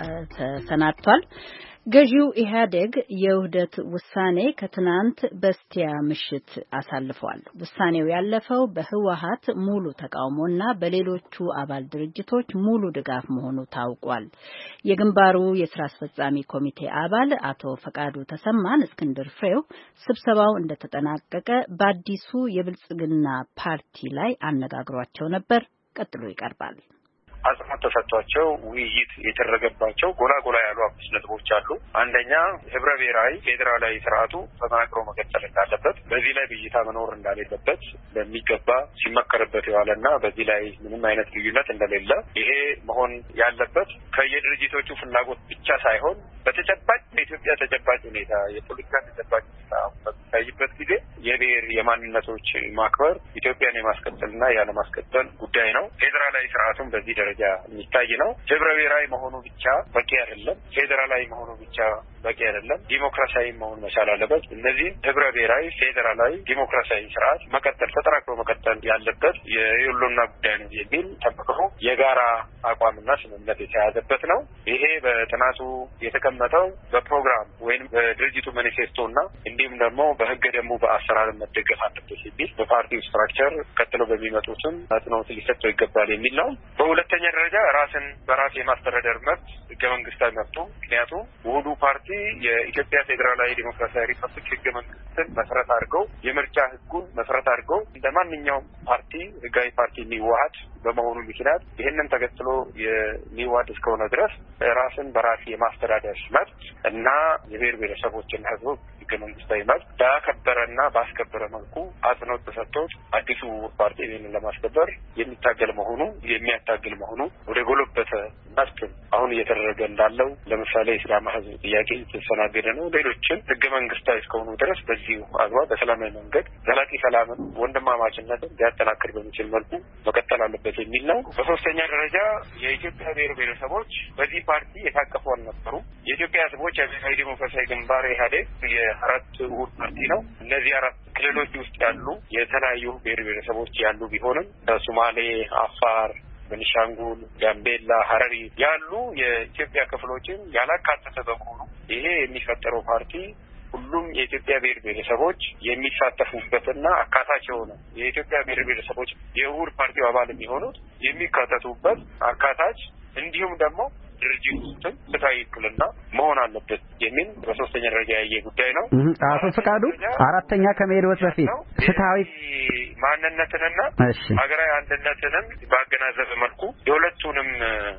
ተሰናድቷል። ገዢው ኢህአዴግ የውህደት ውሳኔ ከትናንት በስቲያ ምሽት አሳልፏል። ውሳኔው ያለፈው በህወሓት ሙሉ ተቃውሞና በሌሎቹ አባል ድርጅቶች ሙሉ ድጋፍ መሆኑ ታውቋል። የግንባሩ የስራ አስፈጻሚ ኮሚቴ አባል አቶ ፈቃዱ ተሰማን እስክንድር ፍሬው ስብሰባው እንደተጠናቀቀ በአዲሱ የብልጽግና ፓርቲ ላይ አነጋግሯቸው ነበር። ቀጥሎ ይቀርባል። አጽንኦት ተሰጥቷቸው ውይይት የተደረገባቸው ጎላ ጎላ ያሉ አምስት ነጥቦች አሉ። አንደኛ ህብረ ብሔራዊ ፌዴራላዊ ስርዓቱ ተጠናክሮ መቀጠል እንዳለበት፣ በዚህ ላይ ብይታ መኖር እንዳሌለበት በሚገባ ሲመከርበት የዋለና በዚህ ላይ ምንም አይነት ልዩነት እንደሌለ፣ ይሄ መሆን ያለበት ከየድርጅቶቹ ፍላጎት ብቻ ሳይሆን በተጨባጭ በኢትዮጵያ ተጨባጭ ሁኔታ የፖለቲካ ተጨባጭ ሁኔታ በሚታይበት ጊዜ የብሔር የማንነቶች ማክበር ኢትዮጵያን የማስቀጠልና ያለማስቀጠል ጉዳይ ነው። ፌዴራላዊ ስርዓቱም በዚህ ደረጃ የሚታይ ነው። ህብረ ብሔራዊ መሆኑ ብቻ በቂ አይደለም። ፌዴራላዊ መሆኑ ብቻ በቂ አይደለም። ዲሞክራሲያዊ መሆን መቻል አለበት። እነዚህ ህብረ ብሔራዊ ፌዴራላዊ ዲሞክራሲያዊ ስርዓት መቀጠል ተጠናክሮ መቀጠል ያለበት የህልውና ጉዳይ ነው የሚል ተመክሮ የጋራ አቋምና ስምምነት የተያዘበት ነው። ይሄ በጥናቱ የተቀመጠው በፕሮግራም ወይም በድርጅቱ ማኒፌስቶና እንዲሁም ደግሞ በህገ ደንቡ በአሰራር መደገፍ አለበት የሚል በፓርቲው ስትራክቸር ቀጥሎ በሚመጡትም አጽንኦት ሊሰጠው ይገባል የሚል ነው። በሁለተኛ ደረጃ ራስን በራስ የማስተዳደር መብት ህገ መንግስታዊ መብቱ፣ ምክንያቱም ውህዱ ፓርቲ የኢትዮጵያ ፌዴራላዊ ዲሞክራሲያዊ ሪፐብሊክ ህገ መንግስትን መሰረት አድርገው የምርጫ ህጉን መሰረት አድርገው እንደ ማንኛውም ፓርቲ ህጋዊ ፓርቲ የሚዋሃድ በመሆኑ ምክንያት ይህንን ተከትሎ የሚዋሃድ እስከሆነ ድረስ ራስን በራስ የማስተዳደር መብት እና የብሔር ብሔረሰቦችና ህዝቦች ህገ መንግስታዊ መብት ባከበረና ባስከበረ መልኩ አጽንኦት ተሰጥቶት አዲሱ ፓርቲ ይህንን ለማስከበር የሚታገል መሆኑ የሚያታግል መሆኑ ወደ ጎለበተ መብት አሁን እየተደረገ እንዳለው ለምሳሌ የሲዳማ ህዝብ ጥያቄ የተስተናገደ ነው። ሌሎችን ህገ መንግስታዊ እስከሆኑ ድረስ በዚሁ አግባብ በሰላማዊ መንገድ ዘላቂ ሰላምን ወንድማማችነትን ሊያጠናክር በሚችል መልኩ መቀጠል አለበት የሚል ነው። በሶስተኛ ደረጃ የኢትዮጵያ ብሔር ብሔረሰቦች በዚህ ፓርቲ የታቀፉ አልነበሩም። የኢትዮጵያ ህዝቦች አብዮታዊ ዲሞክራሲያዊ ግንባር ኢህአዴግ የአራት ውህድ ፓርቲ ነው። እነዚህ አራት ክልሎች ውስጥ ያሉ የተለያዩ ብሔር ብሔረሰቦች ያሉ ቢሆንም በሶማሌ፣ አፋር፣ ቤኒሻንጉል፣ ጋምቤላ፣ ሀረሪ ያሉ የኢትዮጵያ ክፍሎችን ያላካተተ በመሆኑ ይሄ የሚፈጠረው ፓርቲ ሁሉም የኢትዮጵያ ብሔር ብሔረሰቦች የሚሳተፉበትና አካታች የሆነ የኢትዮጵያ ብሔር ብሔረሰቦች የውህድ ፓርቲው አባል የሚሆኑት የሚካተቱበት አካታች እንዲሁም ደግሞ ድርጅት ውስጥም ፍትሃዊ እኩልና መሆን አለበት የሚል በሶስተኛ ደረጃ ያየ ጉዳይ ነው። አቶ ፈቃዱ አራተኛ ከመሄድዎት በፊት ፍትሃዊ ማንነትንና ሀገራዊ አንድነትንም ባገናዘበ መልኩ የሁለቱንም ማንነት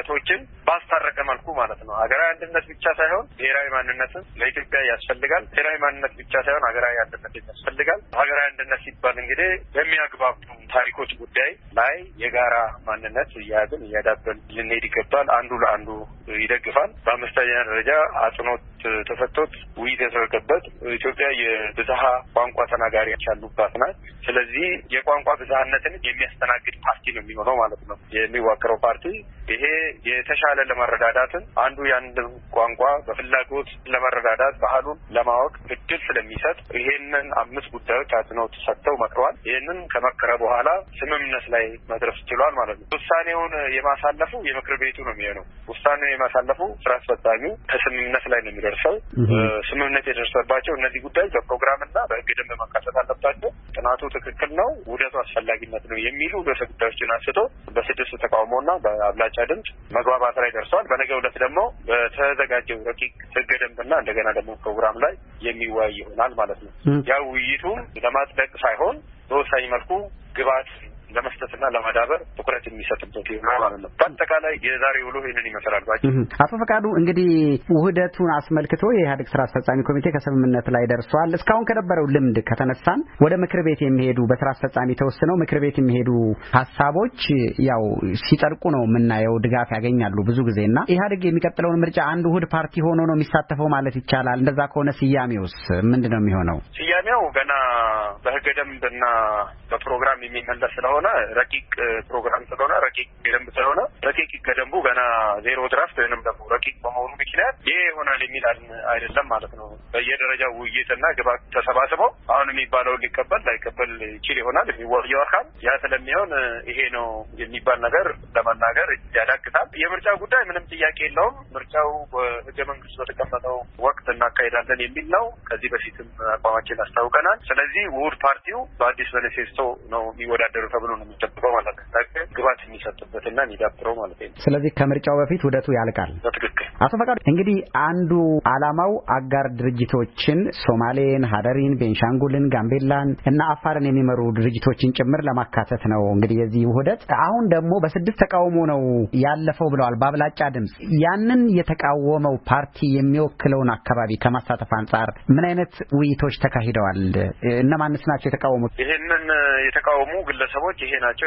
ልዩነቶችን ባስታረቀ መልኩ ማለት ነው። ሀገራዊ አንድነት ብቻ ሳይሆን ብሔራዊ ማንነትን ለኢትዮጵያ ያስፈልጋል። ብሔራዊ ማንነት ብቻ ሳይሆን ሀገራዊ አንድነት ያስፈልጋል። ሀገራዊ አንድነት ሲባል እንግዲህ በሚያግባቡ ታሪኮች ጉዳይ ላይ የጋራ ማንነት እያያዝን እያዳበን ልንሄድ ይገባል። አንዱ ለአንዱ ይደግፋል። በአምስተኛ ደረጃ አጽንኦት ተሰጥቶት ውይይት የተደረገበት ኢትዮጵያ የብዝሃ ቋንቋ ተናጋሪዎች ያሉባት ናት። ስለዚህ የቋንቋ ብዝሃነትን የሚያስተናግድ ፓርቲ ነው የሚሆነው ማለት ነው የሚዋቀረው ፓርቲ። ይሄ የተሻለ ለመረዳዳትን አንዱ የአንድ ቋንቋ በፍላጎት ለመረዳዳት ባህሉን ለማወቅ እድል ስለሚሰጥ ይሄንን 5 ጉዳዮች አጽንኦት ሰጥተው መክረዋል። ይሄንን ከመከረ በኋላ ስምምነት ላይ መድረስ ችሏል ማለት ነው። ውሳኔውን የማሳለፉ የምክር ቤቱ ነው የሚሆነው። ውሳኔውን የማሳለፉ ስራ አስፈጻሚው ከስምምነት ላይ ነው የሚደርሰው። ስምምነት የደረሰባቸው እነዚህ ጉዳዮች በፕሮግራምና በሕግ ደንብ መካተት አለባቸው። ጥናቱ ትክክል ነው፣ ውህደቱ አስፈላጊነት ነው የሚሉ ጉዳዮችን አንስቶ በ6 ተቃውሞና በአብላጫ ድምፅ መግባባት ላይ ደርሰዋል። በነገው ዕለት ደግሞ በተዘጋጀው ረቂቅ ሕገ ደንብና እንደገና ደግሞ ፕሮግራም ላይ የሚወያይ ይሆናል ማለት ነው። ያው ውይይቱ ለማጽደቅ ሳይሆን በወሳኝ መልኩ ግብዓት ለመስጠትና ለማዳበር ትኩረት የሚሰጥበት ይሆናል ማለት ነው። በአጠቃላይ የዛሬ ውሎ ይህንን ይመስላል። አቶ ፈቃዱ እንግዲህ ውህደቱን አስመልክቶ የኢህአዴግ ስራ አስፈጻሚ ኮሚቴ ከስምምነት ላይ ደርሷል። እስካሁን ከነበረው ልምድ ከተነሳን ወደ ምክር ቤት የሚሄዱ በስራ አስፈጻሚ ተወስነው ምክር ቤት የሚሄዱ ሀሳቦች ያው ሲጸድቁ ነው የምናየው፣ ድጋፍ ያገኛሉ ብዙ ጊዜና ኢህአዴግ የሚቀጥለውን ምርጫ አንድ ውህድ ፓርቲ ሆኖ ነው የሚሳተፈው ማለት ይቻላል። እንደዛ ከሆነ ስያሜውስ ምንድነው የሚሆነው? ስያሜው ገና በህገ ደንብና በፕሮግራም የሚመለስ ስለሆነ ረቂቅ ፕሮግራም ስለሆነ ረቂቅ ደንብ ስለሆነ ረቂቅ ከደንቡ ገና ዜሮ ድራፍት ወይንም ደግሞ ረቂቅ በመሆኑ ምክንያት ይሄ ይሆናል የሚል አይደለም ማለት ነው። በየደረጃው ውይይትና ግብዓት ተሰባስበው አሁን የሚባለውን ሊቀበል ላይቀበል ይችል ይሆናል የሚወያየው አካል። ያ ስለሚሆን ይሄ ነው የሚባል ነገር ለመናገር ያዳግታል። የምርጫ ጉዳይ ምንም ጥያቄ የለውም። ምርጫው በህገ መንግስት በተቀመጠው ወቅት እናካሄዳለን የሚል ነው። ከዚህ በፊትም አቋማችን አስታውቀናል። ስለዚህ ውህድ ፓርቲው በአዲስ ማኒፌስቶ ነው የሚወዳደሩ ተብሎ ነው የሚጠብቀው ማለት ነው። ግብዓት የሚሰጥበትና የሚዳብረው ማለት ነው። ስለዚህ ከምርጫው በፊት ውህደቱ ያልቃል። በትክክል አቶ ፈቃዱ እንግዲህ አንዱ ዓላማው አጋር ድርጅቶችን ሶማሌን፣ ሀደሪን፣ ቤንሻንጉልን፣ ጋምቤላን እና አፋርን የሚመሩ ድርጅቶችን ጭምር ለማካተት ነው እንግዲህ የዚህ ውህደት። አሁን ደግሞ በ6 ተቃውሞ ነው ያለፈው ብለዋል በአብላጫ ድምጽ። ያንን የተቃወመው ፓርቲ የሚወክለውን አካባቢ ከማሳተፍ አንጻር ምን አይነት ውይይቶች ተካሂደዋል? እነማንስ ናቸው የተቃወሙት? ይሄንን የተቃወሙ ግለሰቦች ይሄ ናቸው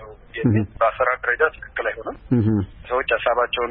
የሚል በአሰራር ደረጃ ትክክል አይሆንም። ሰዎች ሀሳባቸውን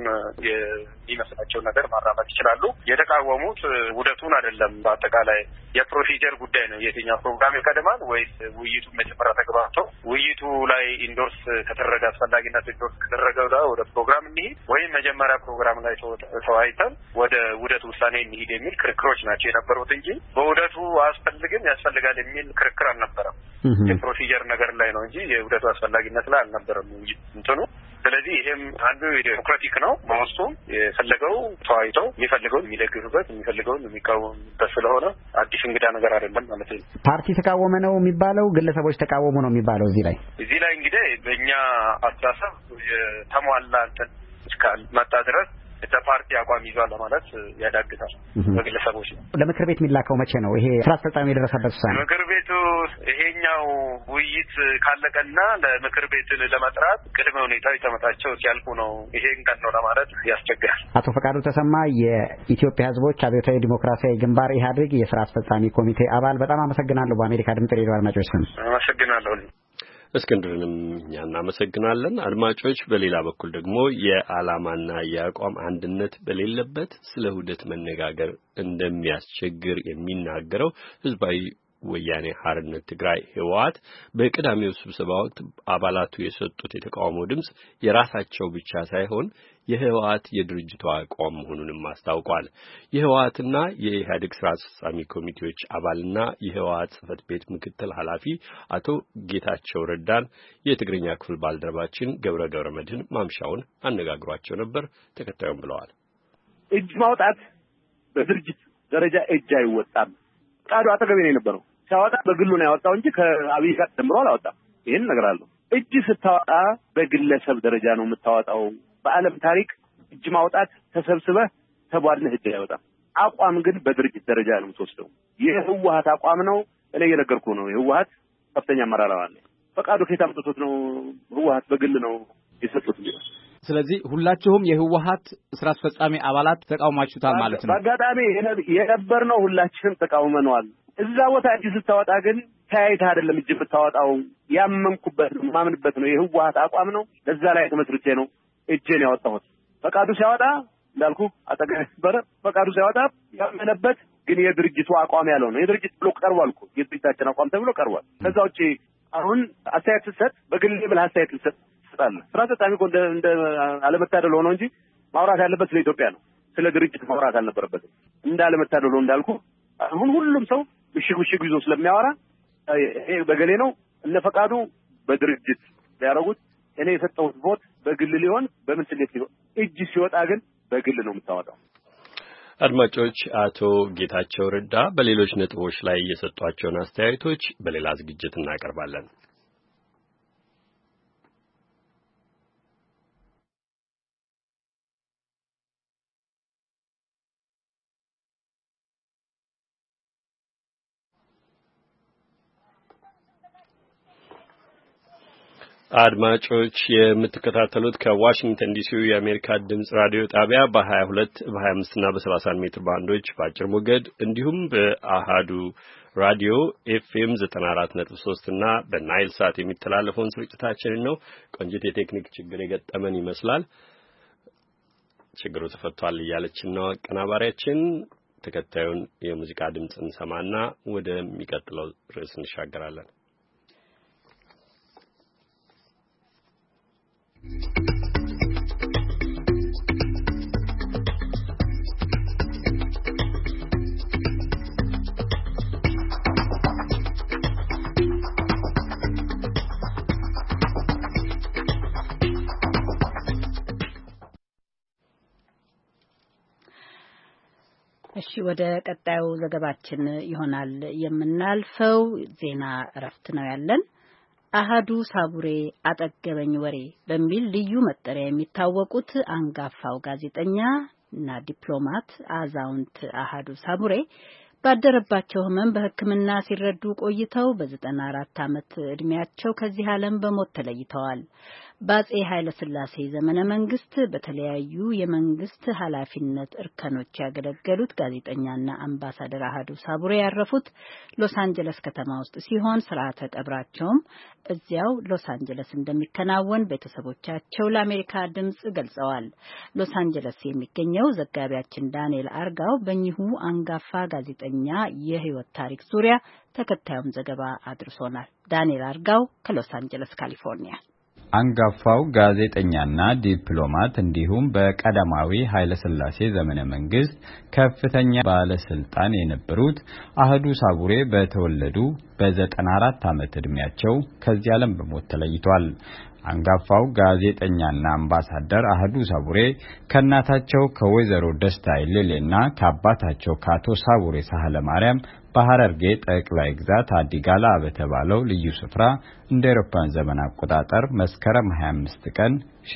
የሚመስላቸውን ነገር ማራመድ ይችላሉ። የተቃወሙት ውህደቱን አይደለም፣ በአጠቃላይ የፕሮሲጀር ጉዳይ ነው። የትኛው ፕሮግራም ይቀድማል ወይስ ውይይቱ መጀመሪያ ተግባብተው ውይይቱ ላይ ኢንዶርስ ከተደረገ አስፈላጊነት ኢንዶርስ ከተደረገ ወደ ፕሮግራም እንሂድ ወይም መጀመሪያ ፕሮግራም ላይ ተወያይተን ወደ ውህደት ውሳኔ እንሂድ የሚል ክርክሮች ናቸው የነበሩት እንጂ በውህደቱ አያስፈልግም ያስፈልጋል የሚል ክርክር አልነበረም። የፕሮሲጀር ነገር ላይ ነው እንጂ የውህደቱ አስፈላጊነት ላይ አልነበረም ውይይት እንትኑ። ስለዚህ ይሄም አንዱ ዲሞክራቲክ ነው። በውስጡም የፈለገው ተወያይተው የሚፈልገውን የሚደግፍበት የሚፈልገውን የሚቃወምበት ስለሆነ አዲስ እንግዳ ነገር አይደለም ማለት ነው። ፓርቲ ተቃወመ ነው የሚባለው፣ ግለሰቦች ተቃወሙ ነው የሚባለው? እዚህ ላይ እንግዲህ በእኛ አስተሳሰብ የተሟላ እንትን እስካልመጣ ድረስ ፓርቲ አቋም ይዟል ለማለት ያዳግታል። በግለሰቦች ነው። ለምክር ቤት የሚላከው መቼ ነው? ይሄ ስራ አስፈጻሚ የደረሰበት ውሳኔ ምክር ቤቱ ይሄኛው ውይይት ካለቀና ለምክር ቤት ለመጥራት ቅድመ ሁኔታዎች ተመቻችተው ሲያልቁ ነው ይሄን ቀን ነው ለማለት ያስቸግራል። አቶ ፈቃዱ ተሰማ የኢትዮጵያ ሕዝቦች አብዮታዊ ዲሞክራሲያዊ ግንባር ኢህአዴግ የስራ አስፈጻሚ ኮሚቴ አባል፣ በጣም አመሰግናለሁ። በአሜሪካ ድምጽ ሬዲዮ አድማጮች ስም አመሰግናለሁ። እስክንድርንም እኛ እናመሰግናለን። አድማጮች፣ በሌላ በኩል ደግሞ የዓላማና የአቋም አንድነት በሌለበት ስለ ውህደት መነጋገር እንደሚያስቸግር የሚናገረው ህዝባዊ ወያኔ ሓርነት ትግራይ ህወሓት በቅዳሜው ስብሰባ ወቅት አባላቱ የሰጡት የተቃውሞ ድምጽ የራሳቸው ብቻ ሳይሆን የህወሓት የድርጅቱ አቋም መሆኑንም አስታውቋል። የህወሓትና የኢህአዴግ ስራ አስፈጻሚ ኮሚቴዎች አባልና የህወሓት ጽህፈት ቤት ምክትል ኃላፊ አቶ ጌታቸው ረዳን የትግርኛ ክፍል ባልደረባችን ገብረ መድህን ማምሻውን አነጋግሯቸው ነበር። ተከታዩም ብለዋል። እጅ ማውጣት በድርጅት ደረጃ እጅ አይወጣም። ፈቃዱ አጠገቤ ነው የነበረው። ሲያወጣ በግሉ ነው ያወጣው እንጂ ከአብይ ጋር ተደምሮ አላወጣም። ይሄን ነገር አለው። እጅ ስታወጣ በግለሰብ ደረጃ ነው የምታወጣው። በዓለም ታሪክ እጅ ማውጣት ተሰብስበህ ተቧድነህ እጅ አይወጣም። አቋም ግን በድርጅት ደረጃ ነው የምትወስደው። የህወሓት አቋም ነው። እኔ እየነገርኩህ ነው። የህወሓት ከፍተኛ አመራር አለ። ፈቃዱ ከየት አምጥቶት ነው? ህወሓት በግል ነው የሰጡት። ስለዚህ ሁላችሁም የህወሓት ስራ አስፈጻሚ አባላት ተቃውማችሁታል ማለት ነው? በአጋጣሚ የነበርነው ሁላችንም ተቃውመናል። እዛ ቦታ እጅ ስታወጣ ግን ታይታ አይደለም እጅ ብታወጣው ያመንኩበት ነው ማምንበት ነው የህወሓት አቋም ነው። ለዛ ላይ ተመስርቼ ነው እጄን ያወጣሁት። ፈቃዱ ሲያወጣ እንዳልኩ አጠገበረ ፈቃዱ ሲያወጣ ያመነበት ግን የድርጅቱ አቋም ያለው ነው። የድርጅት ብሎክ ቀርቧል እኮ የድርጅታችን አቋም ተብሎ ቀርቧል። ከዛ ውጪ አሁን አስተያየት ሰጥ በግል ብል አስተያየት ሰጣለ ስራ ተጣሚ እኮ እንደ አለመታደል ሆኖ እንጂ ማውራት ያለበት ስለ ኢትዮጵያ ነው። ስለ ድርጅት ማውራት አልነበረበትም። እንዳለመታደል ሆኖ እንዳልኩ አሁን ሁሉም ሰው ብሽግ ይዞ ስለሚያወራ ይሄ በገሌ ነው እነ ፈቃዱ በድርጅት ያደረጉት እኔ የሰጠሁት ቮት በግል ሊሆን በምን ስሌት ሊሆን እጅ ሲወጣ ግን በግል ነው የምታወጣው። አድማጮች አቶ ጌታቸው ረዳ በሌሎች ነጥቦች ላይ የሰጧቸውን አስተያየቶች በሌላ ዝግጅት እናቀርባለን። አድማጮች የምትከታተሉት ከዋሽንግተን ዲሲው የአሜሪካ ድምጽ ራዲዮ ጣቢያ በ22 በ25 እና በ30 ሜትር ባንዶች በአጭር ሞገድ እንዲሁም በአሃዱ ራዲዮ ኤፍኤም 94.3 እና በናይል ሳት የሚተላለፈውን ስርጭታችንን ነው። ቆንጆ የቴክኒክ ችግር የገጠመን ይመስላል። ችግሩ ተፈቷል እያለችን ነው አቀናባሪያችን። ተከታዩን የሙዚቃ ድምጽ እንሰማና ወደሚቀጥለው ርዕስ እንሻገራለን። እሺ ወደ ቀጣዩ ዘገባችን ይሆናል የምናልፈው። ዜና እረፍት ነው ያለን። አሃዱ ሳቡሬ አጠገበኝ ወሬ በሚል ልዩ መጠሪያ የሚታወቁት አንጋፋው ጋዜጠኛ እና ዲፕሎማት አዛውንት አሃዱ ሳቡሬ ባደረባቸው ህመም በሕክምና ሲረዱ ቆይተው በ94 ዓመት እድሜያቸው ከዚህ ዓለም በሞት ተለይተዋል። በአጼ ኃይለ ሥላሴ ዘመነ መንግስት በተለያዩ የመንግስት ኃላፊነት እርከኖች ያገለገሉት ጋዜጠኛና አምባሳደር አሃዱ ሳቡሬ ያረፉት ሎስ አንጀለስ ከተማ ውስጥ ሲሆን ስርዓተ ቀብራቸውም እዚያው ሎስ አንጀለስ እንደሚከናወን ቤተሰቦቻቸው ለአሜሪካ ድምጽ ገልጸዋል። ሎስ አንጀለስ የሚገኘው ዘጋቢያችን ዳንኤል አርጋው በእኚሁ አንጋፋ ጋዜጠኛ የህይወት ታሪክ ዙሪያ ተከታዩን ዘገባ አድርሶናል። ዳንኤል አርጋው ከሎስ አንጀለስ ካሊፎርኒያ። አንጋፋው ጋዜጠኛና ዲፕሎማት እንዲሁም በቀዳማዊ ኃይለ ሥላሴ ዘመነ መንግስት ከፍተኛ ባለስልጣን የነበሩት አሃዱ ሳቡሬ በተወለዱ በ94 ዓመት እድሜያቸው ከዚህ ዓለም በሞት ተለይተዋል። አንጋፋው ጋዜጠኛና አምባሳደር አሃዱ ሳቡሬ ከእናታቸው ከወይዘሮ ደስታ ኢሌሌና ከአባታቸው ከአቶ ሳቡሬ ሳህለ ማርያም በሐረርጌ ጠቅላይ ግዛት አዲጋላ በተባለው ልዩ ስፍራ እንደ አውሮፓውያን ዘመን አቆጣጠር መስከረም 25 ቀን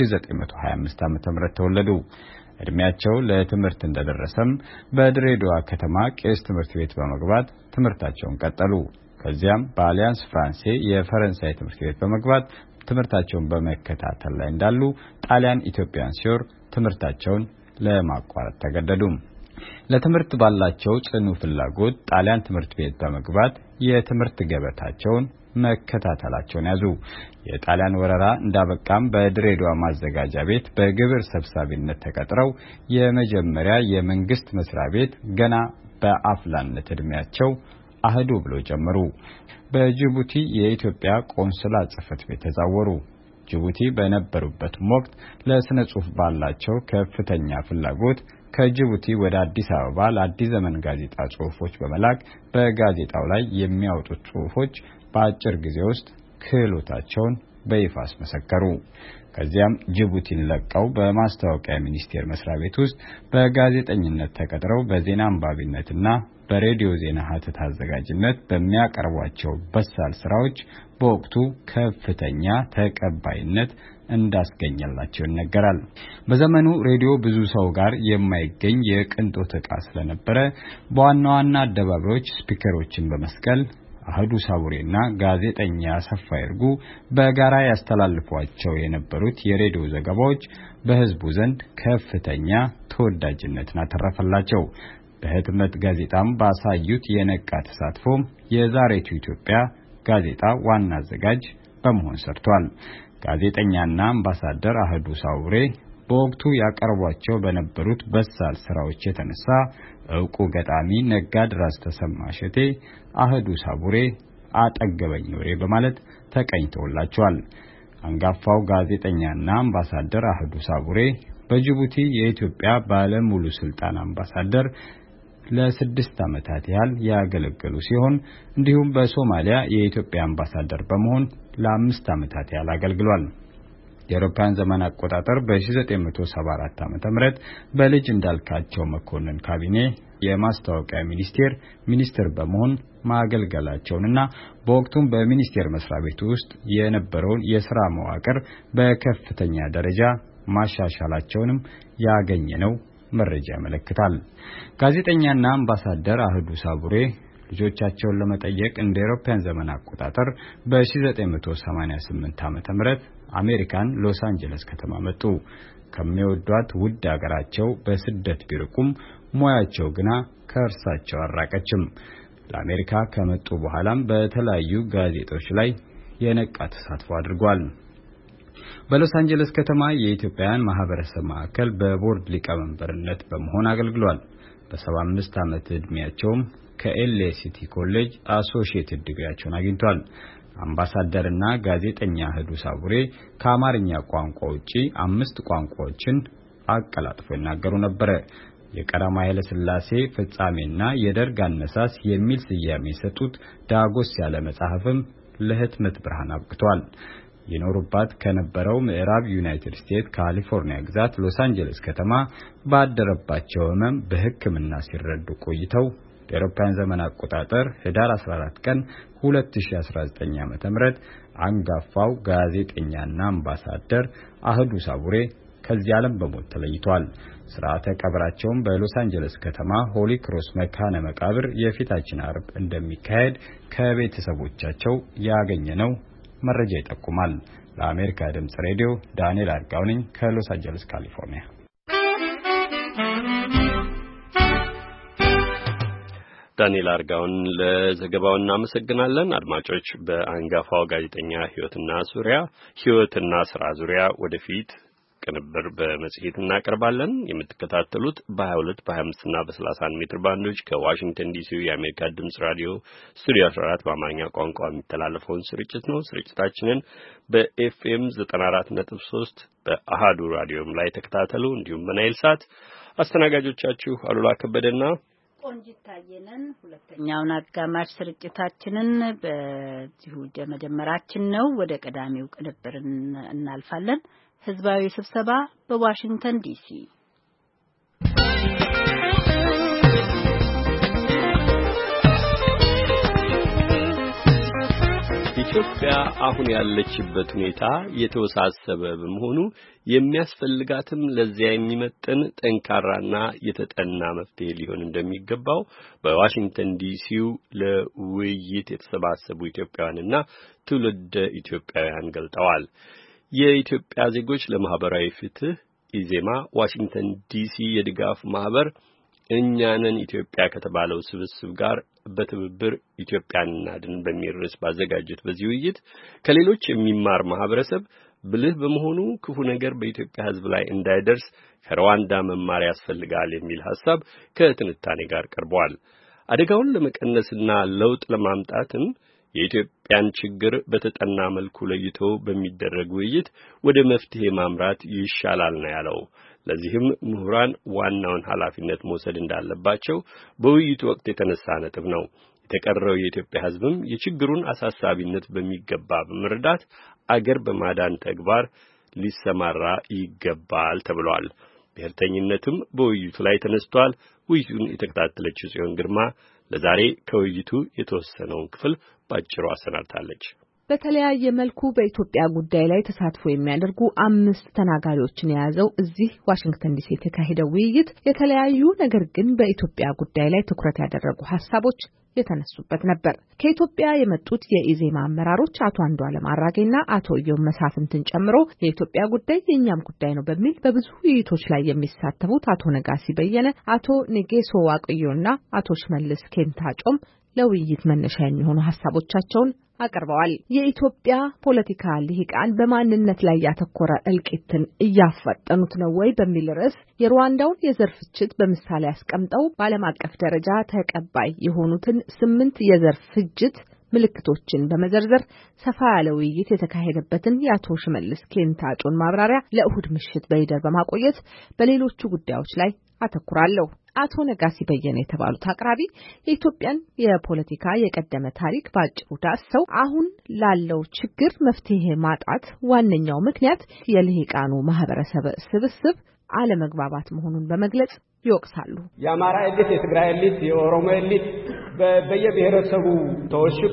1925 ዓ.ም ተወለዱ። እድሜያቸው ለትምህርት እንደደረሰም በድሬዳዋ ከተማ ቄስ ትምህርት ቤት በመግባት ትምህርታቸውን ቀጠሉ። ከዚያም በአሊያንስ ፍራንሴ የፈረንሳይ ትምህርት ቤት በመግባት ትምህርታቸውን በመከታተል ላይ እንዳሉ ጣሊያን ኢትዮጵያን ሲወር ትምህርታቸውን ለማቋረጥ ተገደዱ። ለትምህርት ባላቸው ጽኑ ፍላጎት ጣሊያን ትምህርት ቤት በመግባት የትምህርት ገበታቸውን መከታተላቸውን ያዙ። የጣሊያን ወረራ እንዳበቃም በድሬዳዋ ማዘጋጃ ቤት በግብር ሰብሳቢነት ተቀጥረው የመጀመሪያ የመንግስት መስሪያ ቤት ገና በአፍላነት እድሜያቸው አሃዱ ብሎ ጀመሩ። በጅቡቲ የኢትዮጵያ ቆንስላ ጽሕፈት ቤት ተዛወሩ። ጅቡቲ በነበሩበት ወቅት ለስነ ጽሑፍ ባላቸው ከፍተኛ ፍላጎት ከጅቡቲ ወደ አዲስ አበባ ለአዲስ ዘመን ጋዜጣ ጽሑፎች በመላክ በጋዜጣው ላይ የሚያወጡት ጽሑፎች በአጭር ጊዜ ውስጥ ክህሎታቸውን በይፋ አስመሰከሩ። ከዚያም ጅቡቲን ለቀው በማስታወቂያ ሚኒስቴር መስሪያ ቤት ውስጥ በጋዜጠኝነት ተቀጥረው በዜና አንባቢነትና በሬዲዮ ዜና ሀተት አዘጋጅነት በሚያቀርቧቸው በሳል ስራዎች በወቅቱ ከፍተኛ ተቀባይነት እንዳስገኘላቸው ይነገራል። በዘመኑ ሬዲዮ ብዙ ሰው ጋር የማይገኝ የቅንጦት ዕቃ ስለነበረ በዋና ዋና አደባባዮች ስፒከሮችን በመስቀል አህዱ ሳቡሬና ጋዜጠኛ አሰፋ ይርጉ በጋራ ያስተላልፏቸው የነበሩት የሬዲዮ ዘገባዎች በህዝቡ ዘንድ ከፍተኛ ተወዳጅነትን አተረፈላቸው። በህትመት ጋዜጣም ባሳዩት የነቃ ተሳትፎ የዛሬቱ ኢትዮጵያ ጋዜጣ ዋና አዘጋጅ በመሆን ሰርቷል። ጋዜጠኛና አምባሳደር አህዱ ሳቡሬ በወቅቱ ያቀርቧቸው በነበሩት በሳል ስራዎች የተነሳ ዕውቁ ገጣሚ ነጋድራስ ተሰማ ሸቴ አህዱ ሳቡሬ አጠገበኝ ኖሬ በማለት ተቀኝተውላቸዋል። አንጋፋው ጋዜጠኛና አምባሳደር አህዱ ሳቡሬ በጅቡቲ የኢትዮጵያ ባለሙሉ ስልጣን አምባሳደር ለ6 ዓመታት ያህል ያገለገሉ ሲሆን እንዲሁም በሶማሊያ የኢትዮጵያ አምባሳደር በመሆን ለ5 ዓመታት ያህል አገልግሏል። የአውሮፓውያን ዘመን አቆጣጠር በ1974 ዓ.ም በልጅ እንዳልካቸው መኮንን ካቢኔ የማስታወቂያ ሚኒስቴር በመሆን ማገልገላቸውንና በወቅቱም በሚኒስቴር መስሪያ ቤቱ ውስጥ የነበረውን የሥራ መዋቅር በከፍተኛ ደረጃ ማሻሻላቸውንም ያገኘነው መረጃ ያመለክታል። ጋዜጠኛና አምባሳደር አህዱ ሳቡሬ ልጆቻቸውን ለመጠየቅ እንደ አውሮፓውያን ዘመን አቆጣጠር በ1988 ዓ.ም አሜሪካን ሎስ አንጀለስ ከተማ መጡ። ከሚወዷት ውድ ሀገራቸው በስደት ቢርቁም ሙያቸው ግና ከእርሳቸው አራቀችም። ለአሜሪካ ከመጡ በኋላም በተለያዩ ጋዜጦች ላይ የነቃ ተሳትፎ አድርጓል። በሎስ አንጀለስ ከተማ የኢትዮጵያውያን ማህበረሰብ ማዕከል በቦርድ ሊቀመንበርነት በመሆን አገልግሏል። በ75 ዓመት ዕድሜያቸውም ከኤልኤ ሲቲ ኮሌጅ አሶሺየትድ ዲግሪያቸውን አግኝቷል። አምባሳደርና ጋዜጠኛ አህዱ ሳቡሬ ከአማርኛ ቋንቋ ውጪ 5 ቋንቋዎችን አቀላጥፎ ይናገሩ ነበር። የቀዳማዊ ኃይለ ሥላሴ ፍጻሜና የደርግ አነሳስ የሚል ስያሜ የሰጡት ዳጎስ ያለ መጽሐፍም ለህትመት ብርሃን አብቅቷል። የኖሩባት ከነበረው ምዕራብ ዩናይትድ ስቴትስ ካሊፎርኒያ ግዛት ሎስ አንጀለስ ከተማ ባደረባቸው ህመም በሕክምና ሲረዱ ቆይተው በአውሮፓውያን ዘመን አቆጣጠር ህዳር 14 ቀን 2019 ዓ.ም አንጋፋው ጋዜጠኛና አምባሳደር አህዱ ሳቡሬ ከዚህ ዓለም በሞት ተለይቷል። ሥርዓተ ቀብራቸውም በሎስ አንጀለስ ከተማ ሆሊ ክሮስ መካነ መቃብር የፊታችን አርብ እንደሚካሄድ ከቤተሰቦቻቸው ያገኘነው መረጃ ይጠቁማል። ለአሜሪካ ድምጽ ሬዲዮ ዳንኤል አርጋው ነኝ ከሎስ አንጀለስ ካሊፎርኒያ። ዳንኤል አርጋውን ለዘገባው እናመሰግናለን። አድማጮች በአንጋፋው ጋዜጠኛ ህይወትና ስራ ዙሪያ ወደፊት ቅንብር በመጽሔት እናቀርባለን። የምትከታተሉት በ22 በ25 እና በ31 ሜትር ባንዶች ከዋሽንግተን ዲሲ የአሜሪካ ድምጽ ራዲዮ ስቱዲዮ 14 በአማርኛ ቋንቋ የሚተላለፈውን ስርጭት ነው። ስርጭታችንን በኤፍኤም 94.3 በአሃዱ ራዲዮም ላይ ተከታተሉ። እንዲሁም በናይል ሳት አስተናጋጆቻችሁ አሉላ ከበደና ቆንጂት ታየነን። ሁለተኛውን አጋማሽ ስርጭታችንን በዚሁ መጀመራችን ነው። ወደ ቀዳሚው ቅንብር እናልፋለን። ህዝባዊ ስብሰባ በዋሽንግተን ዲሲ። ኢትዮጵያ አሁን ያለችበት ሁኔታ የተወሳሰበ በመሆኑ የሚያስፈልጋትም ለዚያ የሚመጥን ጠንካራና የተጠና መፍትሄ ሊሆን እንደሚገባው በዋሽንግተን ዲሲው ለውይይት የተሰባሰቡ ኢትዮጵያውያንና ትውልደ ኢትዮጵያውያን ገልጠዋል። የኢትዮጵያ ዜጎች ለማህበራዊ ፍትህ ኢዜማ ዋሽንግተን ዲሲ የድጋፍ ማህበር እኛንን ኢትዮጵያ ከተባለው ስብስብ ጋር በትብብር ኢትዮጵያን እናድን በሚል ርዕስ ባዘጋጁት በዚህ ውይይት ከሌሎች የሚማር ማህበረሰብ ብልህ በመሆኑ ክፉ ነገር በኢትዮጵያ ሕዝብ ላይ እንዳይደርስ ከሩዋንዳ መማር ያስፈልጋል የሚል ሐሳብ ከትንታኔ ጋር ቀርቧል። አደጋውን ለመቀነስና ለውጥ ለማምጣትም የኢትዮጵያን ችግር በተጠና መልኩ ለይቶ በሚደረግ ውይይት ወደ መፍትሄ ማምራት ይሻላል ነው ያለው። ለዚህም ምሁራን ዋናውን ኃላፊነት መውሰድ እንዳለባቸው በውይይቱ ወቅት የተነሳ ነጥብ ነው። የተቀረው የኢትዮጵያ ሕዝብም የችግሩን አሳሳቢነት በሚገባ በመረዳት አገር በማዳን ተግባር ሊሰማራ ይገባል ተብሏል። ብሔርተኝነትም በውይይቱ ላይ ተነስቷል። ውይይቱን የተከታተለችው ጽዮን ግርማ ለዛሬ ከውይይቱ የተወሰነውን ክፍል ባጭሩ አሰናድታለች። በተለያየ መልኩ በኢትዮጵያ ጉዳይ ላይ ተሳትፎ የሚያደርጉ 5 ተናጋሪዎችን የያዘው እዚህ ዋሽንግተን ዲሲ የተካሄደው ውይይት የተለያዩ ነገር ግን በኢትዮጵያ ጉዳይ ላይ ትኩረት ያደረጉ ሐሳቦች የተነሱበት ነበር። ከኢትዮጵያ የመጡት የኢዜማ አመራሮች አቶ አንዱዓለም አራጌና አቶ ኢዮብ መሳፍንትን ጨምሮ የኢትዮጵያ ጉዳይ የኛም ጉዳይ ነው በሚል በብዙ ውይይቶች ላይ የሚሳተፉት አቶ ነጋሲ በየነ፣ አቶ ኔጌሶ ዋቅዮና አቶ ሽመልስ ኬንታጮም ለውይይት መነሻ የሚሆኑ ሐሳቦቻቸውን አቀርበዋል። የኢትዮጵያ ፖለቲካ ልሂቃን በማንነት ላይ ያተኮረ እልቂትን እያፋጠኑት ነው ወይ በሚል ርዕስ የሩዋንዳውን የዘር ፍጅት በምሳሌ አስቀምጠው በዓለም አቀፍ ደረጃ ተቀባይ የሆኑትን 8 የዘር ፍጅት ምልክቶችን በመዘርዘር ሰፋ ያለ ውይይት የተካሄደበትን የአቶ ሽመልስ ኬንታጮን ማብራሪያ ለእሁድ ምሽት በይደር በማቆየት በሌሎቹ ጉዳዮች ላይ አተኩራለሁ። አቶ ነጋሲ በየነ የተባሉት አቅራቢ የኢትዮጵያን የፖለቲካ የቀደመ ታሪክ ባጭሩ ዳሰው አሁን ላለው ችግር መፍትሄ ማጣት ዋነኛው ምክንያት የልሂቃኑ ማህበረሰብ ስብስብ አለመግባባት መሆኑን በመግለጽ ይወቅሳሉ። የአማራ ኤሊት፣ የትግራይ ኤሊት፣ የኦሮሞ ኤሊት በየብሔረሰቡ ተወሽቆ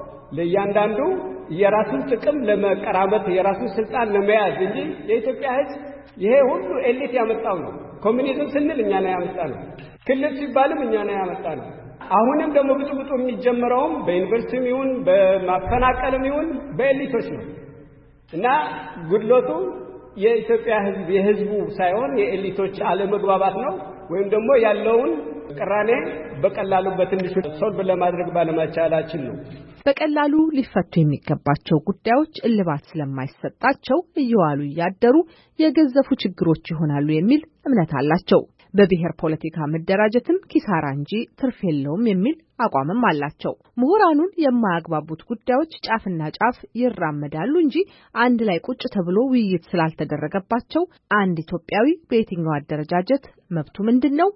ለእያንዳንዱ የራሱን ጥቅም ለመቀራመት የራሱን ስልጣን ለመያዝ እንጂ የኢትዮጵያ ሕዝብ ይሄ ሁሉ ኤሊት ያመጣው ነው። ኮሙኒዝም ስንል እኛ ነው ያመጣነው። ክልል ሲባልም እኛ ነው ያመጣነው። አሁንም ደግሞ ብጥብጡ የሚጀምረውም በዩኒቨርሲቲም ይሁን በማፈናቀልም ይሁን በኤሊቶች ነው እና ጉድለቱ የኢትዮጵያ ሕዝብ የሕዝቡ ሳይሆን የኤሊቶች አለመግባባት ነው ወይም ደግሞ ያለውን ቅራኔ በቀላሉ በትንሹ ሶልቭ ለማድረግ ባለመቻላችን ነው። በቀላሉ ሊፈቱ የሚገባቸው ጉዳዮች እልባት ስለማይሰጣቸው እየዋሉ እያደሩ የገዘፉ ችግሮች ይሆናሉ የሚል እምነት አላቸው። በብሔር ፖለቲካ መደራጀትም ኪሳራ እንጂ ትርፍ የለውም የሚል አቋምም አላቸው። ምሁራኑን የማያግባቡት ጉዳዮች ጫፍና ጫፍ ይራመዳሉ እንጂ አንድ ላይ ቁጭ ተብሎ ውይይት ስላልተደረገባቸው አንድ ኢትዮጵያዊ በየትኛው አደረጃጀት መብቱ ምንድነው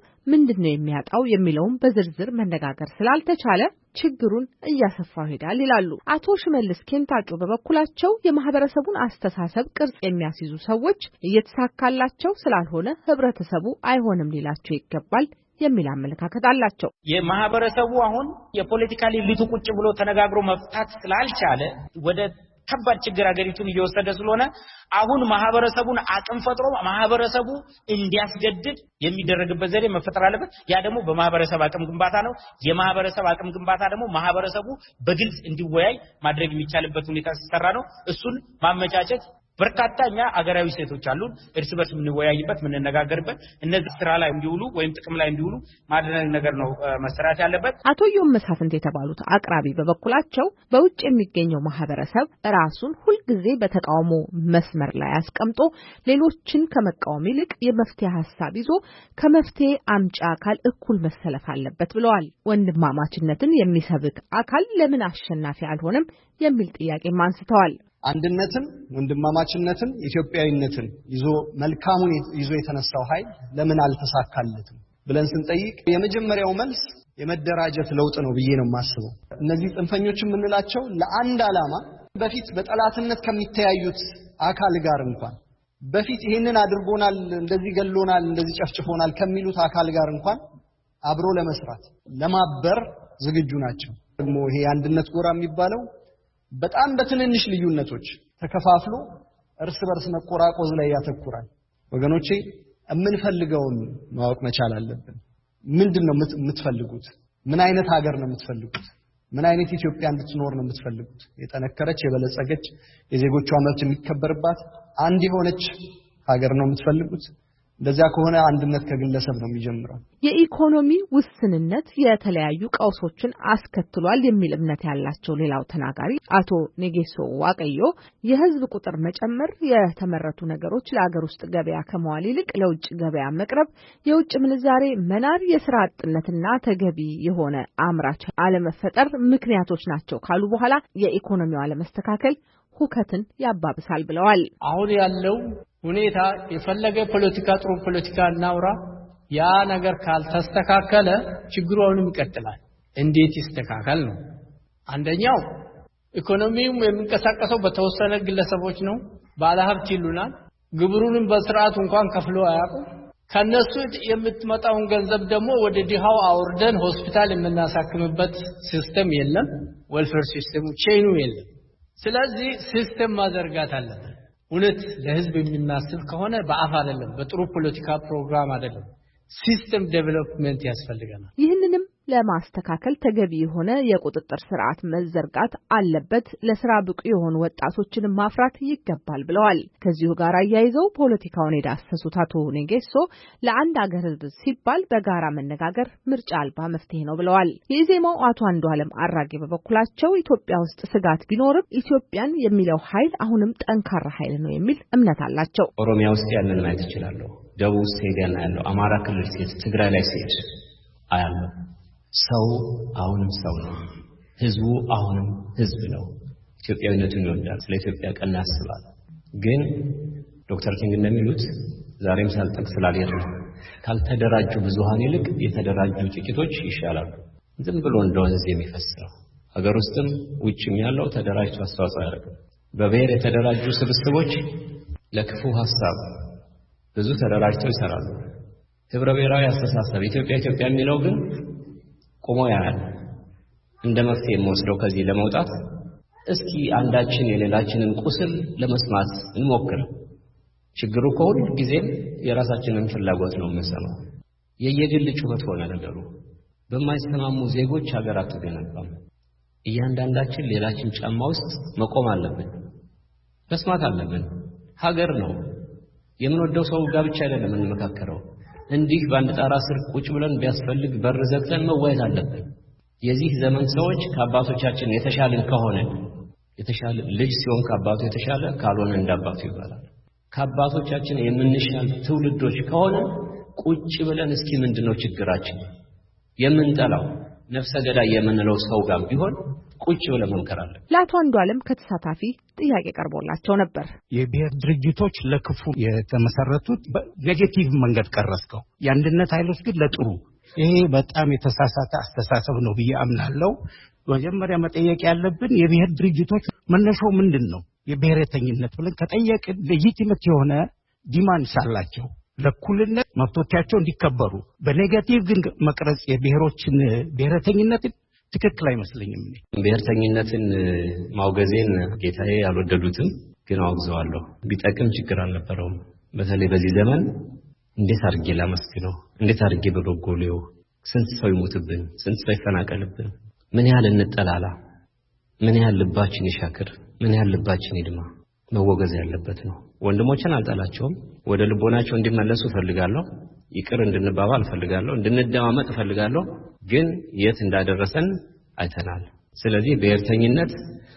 የሚያጣው የሚለውን በዝርዝር መነጋገር ስላልተቻለ ችግሩን እያሰፋው ሄዳል ይላሉ። አቶ ሽመልስ ኬንታጮ በበኩላቸው የማህበረሰቡን አስተሳሰብ ቅርጽ የሚያስይዙ ሰዎች እየተሳካላቸው ስላልሆነ ህብረተሰቡ አይሆንም ሊላቸው ይገባል የሚል አመለካከት አላቸው። የማህበረሰቡ አሁን የፖለቲካ ሊቱ ቁጭ ብሎ ተነጋግሮ መፍታት ስላልቻለ ወደ ከባድ ችግር አገሪቱን እየወሰደ ስለሆነ አሁን ማህበረሰቡን አቅም ፈጥሮ ማህበረሰቡ እንዲያስገድድ የሚደረግበት ዘዴ መፈጠር አለበት። ያ ደግሞ በማህበረሰብ አቅም ግንባታ ነው። የማህበረሰብ አቅም ግንባታ ደግሞ ማህበረሰቡ በግልጽ እንዲወያይ ማድረግ የሚቻልበት ሁኔታ ሲሰራ ነው። እሱን ማመቻቸት በርካታኛ አገራዊ ሴቶች አሉን እርስ በርስ የምንወያይበት የምንነጋገርበት እነዚህ ስራ ላይ እንዲውሉ ወይም ጥቅም ላይ እንዲውሉ ማድረግ ነገር ነው መሰራት ያለበት። አቶ ኢዮብ መሳፍንት የተባሉት አቅራቢ በበኩላቸው በውጭ የሚገኘው ማህበረሰብ ራሱን ሁልጊዜ በተቃውሞ መስመር ላይ አስቀምጦ ሌሎችን ከመቃወም ይልቅ የመፍትሄ ሐሳብ ይዞ ከመፍትሄ አምጪ አካል እኩል መሰለፍ አለበት ብለዋል። ወንድማማችነትን የሚሰብክ አካል ለምን አሸናፊ አልሆነም የሚል ጥያቄም አንስተዋል። አንድነትን፣ ወንድማማችነትን፣ ኢትዮጵያዊነትን ይዞ መልካሙን ይዞ የተነሳው ኃይል ለምን አልተሳካለትም ብለን ስንጠይቅ የመጀመሪያው መልስ የመደራጀት ለውጥ ነው ብዬ ነው የማስበው። እነዚህ ጽንፈኞች የምንላቸው ለአንድ ዓላማ በፊት በጠላትነት ከሚተያዩት አካል ጋር እንኳን በፊት ይሄንን አድርጎናል፣ እንደዚህ ገሎናል፣ እንደዚህ ጨፍጭፎናል ከሚሉት አካል ጋር እንኳን አብሮ ለመስራት ለማበር ዝግጁ ናቸው። ደግሞ ይሄ አንድነት ጎራ የሚባለው በጣም በትንንሽ ልዩነቶች ተከፋፍሎ እርስ በርስ መቆራቆዝ ላይ ያተኩራል። ወገኖቼ የምንፈልገውን ማወቅ መቻል አለብን። ምንድነው የምትፈልጉት? ምን አይነት ሀገር ነው የምትፈልጉት? ምን አይነት ኢትዮጵያ እንድትኖር ነው የምትፈልጉት? የጠነከረች የበለጸገች የዜጎቿ መብት የሚከበርባት አንድ የሆነች ሀገር ነው የምትፈልጉት? እንደዚያ ከሆነ አንድነት ከግለሰብ ነው የሚጀምረው። የኢኮኖሚ ውስንነት የተለያዩ ቀውሶችን አስከትሏል የሚል እምነት ያላቸው ሌላው ተናጋሪ አቶ ኔጌሶ ዋቀዮ የህዝብ ቁጥር መጨመር፣ የተመረቱ ነገሮች ለአገር ውስጥ ገበያ ከመዋል ይልቅ ለውጭ ገበያ መቅረብ፣ የውጭ ምንዛሬ መናር፣ የስራ አጥነትና ተገቢ የሆነ አምራች አለመፈጠር ምክንያቶች ናቸው ካሉ በኋላ የኢኮኖሚው አለመስተካከል ሁከትን ያባብሳል ብለዋል። አሁን ያለው ሁኔታ የፈለገ ፖለቲካ ጥሩ ፖለቲካ እናውራ፣ ያ ነገር ካልተስተካከለ ችግሩ አሁንም ይቀጥላል። እንዴት ይስተካከል ነው? አንደኛው ኢኮኖሚው የሚንቀሳቀሰው በተወሰነ ግለሰቦች ነው። ባለሀብት ይሉናል። ግብሩንም በስርዓቱ እንኳን ከፍሎ አያውቁም። ከነሱ የምትመጣውን ገንዘብ ደግሞ ወደ ድሃው አውርደን ሆስፒታል የምናሳክምበት ሲስተም የለም። ዌልፌር ሲስተሙ ቼኑ የለም። ስለዚህ ሲስተም ማዘርጋት አለበት እውነት ለህዝብ የሚናስብ ከሆነ በአፍ አይደለም በጥሩ ፖለቲካ ፕሮግራም አይደለም ሲስተም ዴቨሎፕመንት ያስፈልገናል ይህንንም ለማስተካከል ተገቢ የሆነ የቁጥጥር ስርዓት መዘርጋት አለበት ለስራ ብቁ የሆኑ ወጣቶችን ማፍራት ይገባል ብለዋል ከዚሁ ጋር አያይዘው ፖለቲካውን የዳሰሱት አቶ ኔጌሶ ለአንድ ሀገር ህዝብ ሲባል በጋራ መነጋገር ምርጫ አልባ መፍትሄ ነው ብለዋል የኢዜማው አቶ አንዱዓለም አራጌ በበኩላቸው ኢትዮጵያ ውስጥ ስጋት ቢኖርም ኢትዮጵያን የሚለው ኃይል አሁንም ጠንካራ ኃይል ነው የሚል እምነት አላቸው ኦሮሚያ ውስጥ ያንን ማየት ይችላል ደቡብ ውስጥ ሄደን ያለው አማራ ክልል ሲሄድ ትግራይ ላይ ሲሄድ አያለው ሰው አሁንም ሰው ነው ህዝቡ አሁንም ህዝብ ነው ኢትዮጵያዊነቱን ይወዳል ስለ ኢትዮጵያ ቀና ያስባል ግን ዶክተር ኪንግ እንደሚሉት ዛሬም ሳልጠቅስ ስላልየር ካልተደራጁ ብዙሃን ይልቅ የተደራጁ ጥቂቶች ይሻላሉ ዝም ብሎ እንደወንዝ የሚፈስረው ሀገር ውስጥም ውጭም ያለው ተደራጅቶ አስተዋጽኦ ያደርጋል በብሔር የተደራጁ ስብስቦች ለክፉ ሐሳብ ብዙ ተደራጅተው ይሰራሉ ህብረ ብሔራዊ አስተሳሰብ ኢትዮጵያ የሚለው ግን ቆሞ ያያል እንደ መፍትሄ የምወስደው ከዚህ ለመውጣት እስኪ አንዳችን የሌላችንን ቁስል ለመስማት እንሞክር ችግሩ ከሁሉ ጊዜ የራሳችንን ፍላጎት ነው የምንሰማው የየግል ጩኸት ሆነ ነገሩ በማይሰማሙ ዜጎች ሀገር አትገነባም እያንዳንዳችን ሌላችን ጫማ ውስጥ መቆም አለብን መስማት አለብን ሀገር ነው የምንወደው ሰው ጋር ብቻ አይደለም እንመካከረው እንዲህ በአንድ ጣራ ስር ቁጭ ብለን ቢያስፈልግ በር ዘግተን መዋየት አለብን የዚህ ዘመን ሰዎች ከአባቶቻችን የተሻለን ከሆነ የተሻለ ልጅ ሲሆን ከአባቱ የተሻለ ካልሆነ እንዳባቱ ይባላል ከአባቶቻችን የምንሻል ትውልዶች ከሆነ ቁጭ ብለን እስኪ ምንድነው ችግራችን የምንጠላው ነፍሰ ገዳይ የምንለው ሰው ጋር ቢሆን ቁጭ ብለን መምከራለን ለአቶ አንዱዓለም ከተሳታፊ ጥያቄ ቀርቦላቸው ነበር የብሔር ድርጅቶች ለክፉ የተመሰረቱት በኔጌቲቭ መንገድ ቀረስከው የአንድነት ኃይሎች ግን ለጥሩ ይሄ በጣም የተሳሳተ አስተሳሰብ ነው ብዬ አምናለሁ መጀመሪያ መጠየቅ ያለብን የብሔር ድርጅቶች መነሻው ምንድነው የብሔረተኝነት ብለን ከጠየቅን ሌጂቲሜት የሆነ ዲማንድስ አላቸው ለኩልነት መብቶቻቸው እንዲከበሩ በኔጌቲቭ ግን መቅረጽ የብሔሮችን ብሔረተኝነት ትክክል አይመስልኝም ብሔርተኝነትን ማውገዜን ጌታዬ ያልወደዱትም ግን አውግዘዋለሁ ቢጠቅም ችግር አልነበረውም በተለይ በዚህ ዘመን እንዴት አድርጌ ላመስግነው እንዴት አድርጌ በበጎሌው ስንት ሰው ይሞትብን ስንት ሰው ይፈናቀልብን ምን ያህል እንጠላላ ምን ያህል ልባችን ይሻክር ምን ያህል ልባችን ይድማ መወገዝ ያለበት ነው ወንድሞችን አልጠላቸውም ወደ ልቦናቸው እንዲመለሱ ፈልጋለሁ ይቅር እንድንባባል ፈልጋለሁ እንድንደማመጥ ፈልጋለሁ ግን የት እንዳደረሰን አይተናል ስለዚህ ብሔርተኝነት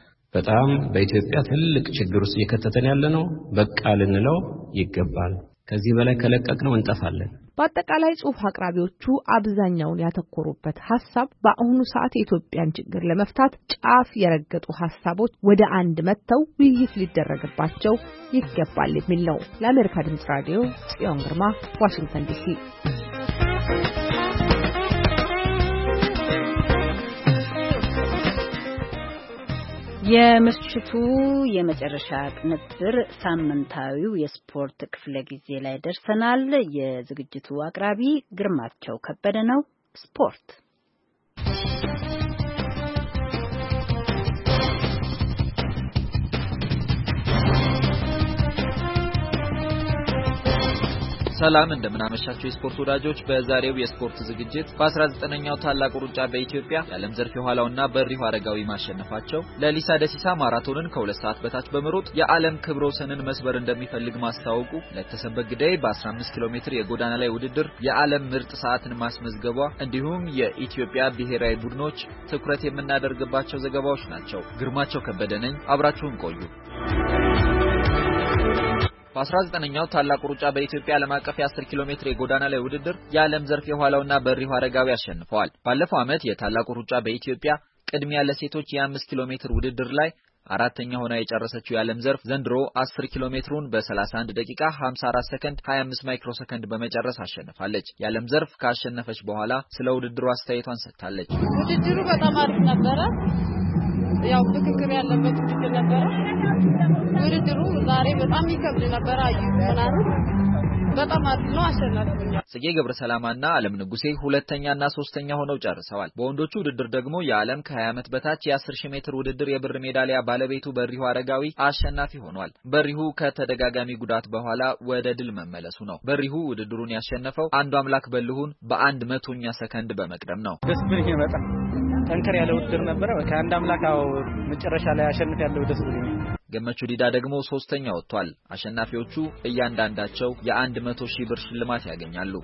በጣም በኢትዮጵያ ትልቅ ችግር ውስጥ እየከተተን ያለ ነው በቃ ልንለው ይገባል ከዚህ በላይ ከለቀቅነው እንጠፋለን በአጠቃላይ ጽሑፍ አቅራቢዎቹ አብዛኛውን ያተኮሩበት ሐሳብ በአሁኑ ሰዓት የኢትዮጵያን ችግር ለመፍታት ጫፍ የረገጡ ሐሳቦች ወደ አንድ መተው ውይይት ሊደረግባቸው ይገባል የሚል ነው ለአሜሪካ ድምጽ ራዲዮ ጽዮን ግርማ ዋሽንግተን ዲሲ የምሽቱ የመጨረሻ ቅንብር ሳምንታዊው የስፖርት ክፍለ ጊዜ ላይ ደርሰናል የዝግጅቱ አቅራቢ ግርማቸው ከበደ ነው ስፖርት ሰላም እንደምናመሻችሁ የስፖርት ወዳጆች በዛሬው የስፖርት ዝግጅት በ19ኛው ታላቁ ሩጫ በኢትዮጵያ የዓለም ዘርፍ የኋላውና በሪሁ አረጋዊ ማሸነፋቸው ለሊሳ ደሲሳ ማራቶንን ከ2 ሰዓት በታች በመሮጥ የዓለም ክብረ ወሰንን መስበር እንደሚፈልግ ማስታወቁ ለተሰንበት ግዳይ በ15 ኪሎ ሜትር የጎዳና ላይ ውድድር የዓለም ምርጥ ሰዓትን ማስመዝገቧ እንዲሁም የኢትዮጵያ ብሔራዊ ቡድኖች ትኩረት የምናደርግባቸው ዘገባዎች ናቸው ግርማቸው ከበደ ነኝ አብራችሁን ቆዩ በ19ኛው ታላቁ ሩጫ በኢትዮጵያ ዓለም አቀፍ የ10 ኪሎ ሜትር የጎዳና ላይ ውድድር የዓለም ዘርፍ የኋላውና በሪሁ አረጋዊ አሸንፈዋል ባለፈው ዓመት የታላቁ ሩጫ በኢትዮጵያ ቅድሚያ ለሴቶች የ5 ኪሎ ሜትር ውድድር ላይ አራተኛ ሆና የጨረሰችው የዓለም ዘርፍ ዘንድሮ 10 ኪሎ ሜትሩን በ31 ደቂቃ 54 ሰከንድ 25 ማይክሮ ሰከንድ በመጨረስ አሸንፋለች የዓለም ዘርፍ ካሸነፈች በኋላ ስለ ውድድሩ አስተያየቷን ሰጥታለች ውድድሩ በጣም አሪፍ ነበረ ያው ፍክክር ያለበት ውድድር ነበረ ውድድሩ ዛሬ በጣም ይከብድ ነበር አዩናል በጣም አሪፍ ነው። አሸናፊ ጽጌ ገብረሰላማና አለም ንጉሴ ሁለተኛና ሶስተኛ ሆነው ጨርሰዋል። በወንዶቹ ውድድር ደግሞ የዓለም ከ20 ዓመት በታች የ10000 ሜትር ውድድር የብር ሜዳሊያ ባለቤቱ በሪሁ አረጋዊ አሸናፊ ሆኗል። በሪሁ ከተደጋጋሚ ጉዳት በኋላ ወደ ድል መመለሱ ነው። በሪሁ ውድድሩን ያሸነፈው አንዱ አምላክ በልሁን በ100ኛ ሰከንድ በመቅደም ነው። ደስ ብሎኝ በጣም ጠንከር ያለ ውድድር ነበር። ከአንድ አምላካው መጨረሻ ላይ አሸንፍ ያለው ደስ ብሎኝ። ገመቹ ዲዳ ደግሞ ሶስተኛ ወጥቷል። አሸናፊዎቹ እያንዳንዳቸው የ100,000 ብር ሽልማት ያገኛሉ።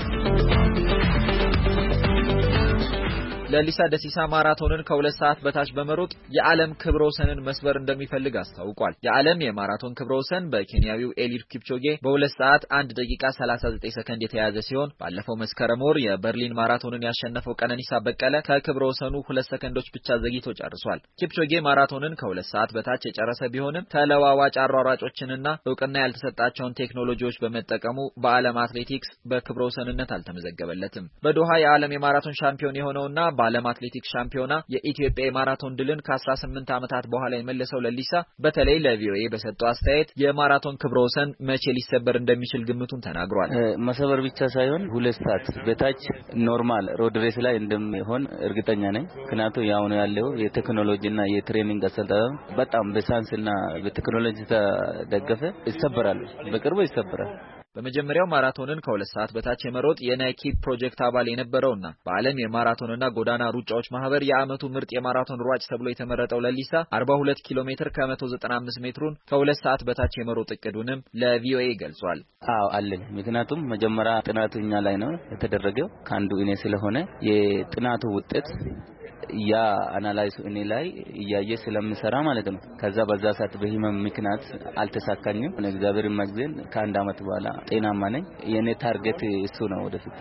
ለሊሳ ደሲሳ ማራቶንን ከ2 ሰዓት በታች በመሮጥ የዓለም ክብረ ወሰንን መስበር እንደሚፈልግ አስታውቋል። የዓለም የማራቶን ክብረ ወሰን በኬንያዊው ኤሊድ ኪፕቾጌ በ2 ሰዓት 1 ደቂቃ 39 ሰከንድ የተያዘ ሲሆን ባለፈው መስከረም ወር የበርሊን ማራቶንን ያሸነፈው ቀነኒሳ በቀለ ከክብረ ወሰኑ 2 ሰከንዶች ብቻ ዘግይቶ ጨርሷል። ኪፕቾጌ ማራቶንን ከ2 ሰዓት በታች የጨረሰ ቢሆንም ተለዋዋጭ አሯሯጮችንና እውቅና ያልተሰጣቸውን ቴክኖሎጂዎች በመጠቀሙ በዓለም አትሌቲክስ በክብረ ወሰንነት አልተመዘገበለትም። በዶሃ የዓለም የማራቶን ሻምፒዮን የሆነውና በዓለም አትሌቲክስ ሻምፒዮና የኢትዮጵያ የማራቶን ድልን ከ18 ዓመታት በኋላ የመለሰው ለሊሳ በተለይ ለቪኦኤ በሰጠው አስተያየት የማራቶን ክብረ ወሰን መቼ ሊሰበር እንደሚችል ግምቱን ተናግሯል። መሰበር ብቻ ሳይሆን 2 ሰዓት በታች ኖርማል ሮድ ሬስ ላይ እንደሚሆን እርግጠኛ ነኝ። ምክንያቱም ያው ነው ያለው የቴክኖሎጂና የትሬኒንግ አሰልጣኝ በጣም በሳይንስና በቴክኖሎጂ ተደገፈ ይሰበራል፣ በቅርቡ ይሰበራል። በመጀመሪያው ማራቶንን ከ2 ሰዓት በታች የመሮጥ የናይኪ ፕሮጀክት አባል የነበረውና በዓለም የማራቶንና ጎዳና ሩጫዎች ማህበር የዓመቱ ምርጥ የማራቶን ሯጭ ተብሎ የተመረጠው ለሊሳ 42 ኪሎ ሜትር ከ195 ሜትሩን ከ2 ሰዓት በታች የመሮጥ እቅዱንም ለቪኦኤ ገልጿል። አዎ አለኝ። ምክንያቱም መጀመሪያ ጥናቱ እኛ ላይ ነው የተደረገው ከአንዱ እኔ ስለሆነ የጥናቱ ውጤት ያ አናላይዝ እኔ ላይ እያየ ስለምሰራ ማለት ነው። ከዛ በዛ ሰዓት በህመም ምክንያት አልተሳካኝም። እግዚአብሔር ይመስገን ከአንድ አመት በኋላ ጤናማ ነኝ። የኔ ታርጌት እሱ ነው ወደፊት።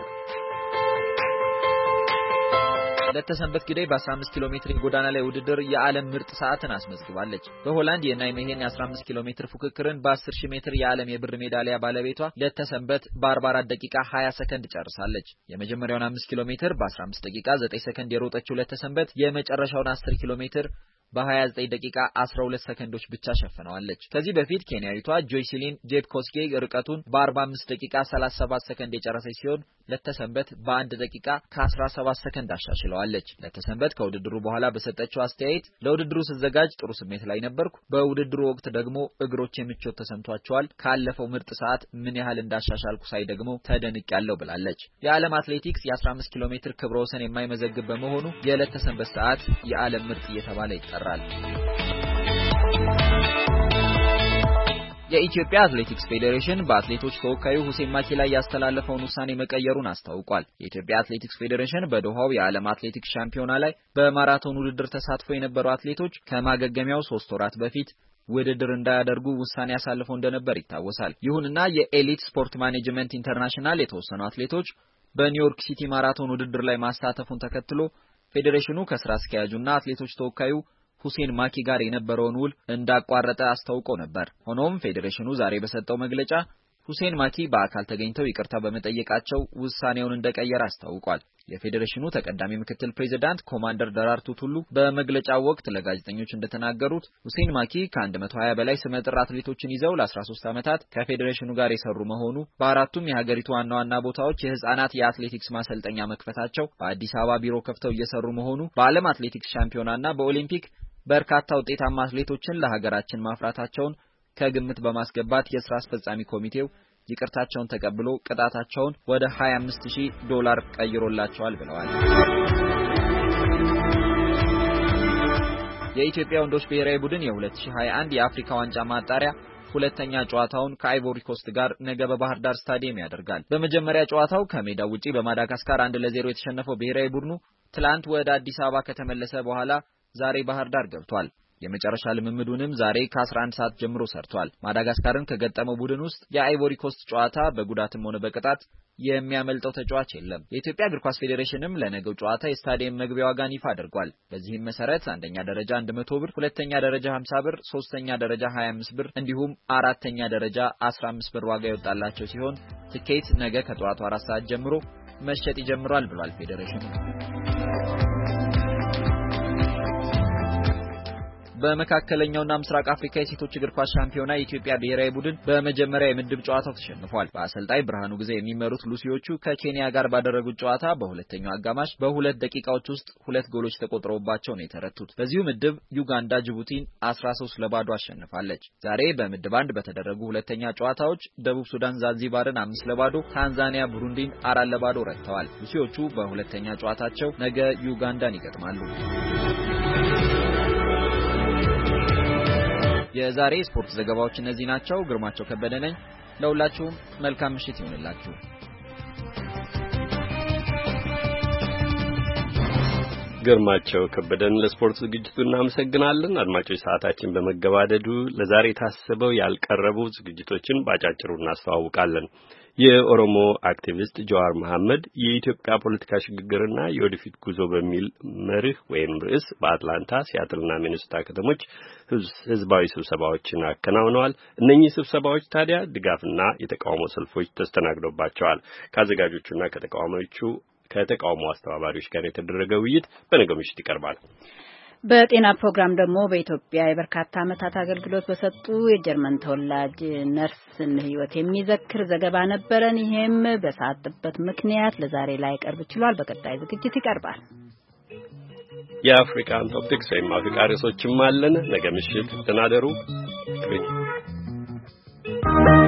ለተሰንበት ግዳይ በ15 ኪሎ ሜትር የጎዳና ላይ ውድድር የዓለም ምርጥ ሰዓትን አስመዝግባለች። በሆላንድ የናይሜሄን 15 ኪሎ ሜትር ፉክክርን በ10000 ሜትር የዓለም የብር ሜዳሊያ ባለቤቷ ለተሰንበት በ44 ደቂቃ 20 ሰከንድ ጨርሳለች። የመጀመሪያውን 5 ኪሎ ሜትር በ15 ደቂቃ 9 ሰከንድ የሮጠችው ለተሰንበት የመጨረሻውን 10 ኪሎ ሜትር በ29 ደቂቃ 12 ሰከንዶች ብቻ ሸፍነዋለች። ከዚህ በፊት ኬንያዊቷ ጆይሲሊን ጄፕኮስጌ ርቀቱን በ45 ደቂቃ 37 ሰከንድ የጨረሰች ሲሆን ለተሰንበት በ1 ደቂቃ ከ17 ሰከንድ አሻሽለዋለች። ለተሰንበት ከውድድሩ በኋላ በሰጠችው አስተያየት ለውድድሩ ስዘጋጅ ጥሩ ስሜት ላይ ነበርኩ። በውድድሩ ወቅት ደግሞ እግሮቼ ምቾት ተሰምቷቸዋል። ካለፈው ምርጥ ሰዓት ምን ያህል እንዳሻሻልኩ ሳይ ደግሞ ተደንቄያለሁ ብላለች። የዓለም አትሌቲክስ የ15 ኪሎ ሜትር ክብረ ወሰን የማይመዘግብ በመሆኑ የለተሰንበት ሰዓት የዓለም ምርጥ እየተባለ ይጠራል። የኢትዮጵያ አትሌቲክስ ፌዴሬሽን በአትሌቶች ተወካዩ ሁሴን ማኪ ላይ ያስተላለፈውን ውሳኔ መቀየሩን አስታውቋል። የኢትዮጵያ አትሌቲክስ ፌዴሬሽን በዶሃው የዓለም አትሌቲክስ ሻምፒዮና ላይ በማራቶን ውድድር ተሳትፎ የነበሩ አትሌቶች ከማገገሚያው 3 ወራት በፊት ውድድር እንዳያደርጉ ውሳኔ አሳልፎ እንደነበር ይታወሳል። ይሁንና የኤሊት ስፖርት ማኔጅመንት ኢንተርናሽናል የተወሰኑ አትሌቶች በኒውዮርክ ሲቲ ማራቶን ውድድር ላይ ማሳተፉን ተከትሎ ፌዴሬሽኑ ከስራ አስኪያጁና አትሌቶች ተወካዩ ሁሴን ማኪ ጋር የነበረውን ውል እንዳቋረጠ አስታውቆ ነበር። ሆኖም ፌዴሬሽኑ ዛሬ በሰጠው መግለጫ ሁሴን ማኪ በአካል ተገኝተው ይቅርታ በመጠየቃቸው ውሳኔውን እንደቀየረ አስታውቋል። የፌዴሬሽኑ ተቀዳሚ ምክትል ፕሬዝዳንት ኮማንደር ደራርቱ ቱሉ በመግለጫው ወቅት ለጋዜጠኞች እንደተናገሩት ሁሴን ማኪ ከ120 በላይ ስመጥር አትሌቶችን ይዘው ለ13 ዓመታት ከፌዴሬሽኑ ጋር የሰሩ መሆኑ፣ በአራቱም የሀገሪቱ ዋና ዋና ቦታዎች የህፃናት የአትሌቲክስ ማሰልጠኛ መክፈታቸው፣ በአዲስ አበባ ቢሮ ከፍተው እየሰሩ መሆኑ፣ በዓለም አትሌቲክስ ሻምፒዮናና በኦሊምፒክ በርካታ ውጤታማ አትሌቶችን ለሀገራችን ማፍራታቸውን ከግምት በማስገባት የሥራ አስፈጻሚ ኮሚቴው ይቅርታቸውን ተቀብሎ ቅጣታቸውን ወደ $25,000 ቀይሮላቸዋል ብለዋል። የኢትዮጵያ ወንዶች ብሔራዊ ቡድን የ2021 የአፍሪካ ዋንጫ ማጣሪያ ሁለተኛ ጨዋታውን ከአይቮሪ ኮስት ጋር ነገ በባህር ዳር ስታዲየም ያደርጋል። በመጀመሪያ ጨዋታው ከሜዳው ውጪ በማዳጋስካር 1-0 የተሸነፈው ብሔራዊ ቡድኑ ትላንት ወደ አዲስ አበባ ከተመለሰ በኋላ ዛሬ ባህር ዳር ገብቷል። የመጨረሻ ልምምዱንም ዛሬ ከ11 ሰዓት ጀምሮ ሰርቷል። ማዳጋስካርን ከገጠመው ቡድን ውስጥ የአይቮሪ ኮስት ጨዋታ በጉዳትም ሆነ በቅጣት የሚያመልጠው ተጫዋች የለም። የኢትዮጵያ እግር ኳስ ፌዴሬሽንም ለነገው ጨዋታ የስታዲየም መግቢያ ዋጋን ይፋ አድርጓል። በዚህም መሰረት አንደኛ ደረጃ 100 ብር፣ ሁለተኛ ደረጃ 50 ብር፣ ሶስተኛ ደረጃ 25 ብር እንዲሁም አራተኛ ደረጃ 15 ብር ዋጋ ይወጣላቸው ሲሆን ትኬት ነገ ከጠዋቱ 4 ሰዓት ጀምሮ መሸጥ ይጀምራል ብሏል ፌዴሬሽኑ። በመካከለኛውና ምስራቅ አፍሪካ የሴቶች እግር ኳስ ሻምፒዮና የኢትዮጵያ ብሔራዊ ቡድን በመጀመሪያ የምድብ ጨዋታው ተሸንፏል። በአሰልጣኝ ብርሃኑ ጊዜ የሚመሩት ሉሲዎቹ ከኬንያ ጋር ባደረጉት ጨዋታ በሁለተኛው አጋማሽ በ2 ደቂቃዎች ውስጥ 2 ጎሎች ተቆጥረውባቸው ነው የተረቱት። በዚሁ ምድብ ዩጋንዳ ጅቡቲን 13-2 አሸንፋለች። ዛሬ በምድብ 1 በተደረጉ ሁለተኛ ጨዋታዎች ደቡብ ሱዳን ዛንዚባርን 5-2፣ ታንዛኒያ ቡሩንዲን 4-2 ረትተዋል። ሉሲዎቹ በሁለተኛ ጨዋታቸው ነገ ዩጋንዳን ይገጥማሉ። የዛሬ ስፖርት ዘገባዎች እነዚህ ናቸው። ግርማቸው ከበደ ነኝ። ለሁላችሁም መልካም ምሽት ይሁንላችሁ። ግርማቸው ከበደን ለስፖርት ዝግጅቱ እናመሰግናለን። አድማጮች ሰዓታችን በመገባደዱ ለዛሬ ታስበው ያልቀረቡ ዝግጅቶችን ባጫጭሩ እናስተዋውቃለን። የኦሮሞ አክቲቪስት ጀዋር መሐመድ የኢትዮጵያ ፖለቲካ ሽግግርና የወደፊት ጉዞ በሚል መርህ ወይም ርዕስ በአትላንታ፣ ሲያትልና ሚኒሶታ ከተሞች ህዝባዊ ስብሰባዎችን አከናውነዋል። እነኚህ ስብሰባዎች ታዲያ ድጋፍና የተቃውሞ ሰልፎች ተስተናግዶባቸዋል። ከአዘጋጆቹና ከተቃውሞ አስተባባሪዎች ጋር የተደረገ ውይይት በነገው ምሽት ይቀርባል። በጤና ፕሮግራም ደግሞ በኢትዮጵያ የበርካታ ዓመታት አገልግሎት በሰጡ የጀርመን ተወላጅ ነርስን ህይወት የሚዘክር ዘገባ ነበረን። ይሄም በሰዓት ጥበት ምክንያት ለዛሬ ላይ ቀርብ ችሏል። በቀጣይ ዝግጅት ይቀርባል። የአፍሪካን ቶፒክስ ወይም አፍሪካ ርዕሶችም አለን። ነገ ምሽት ተናደሩ።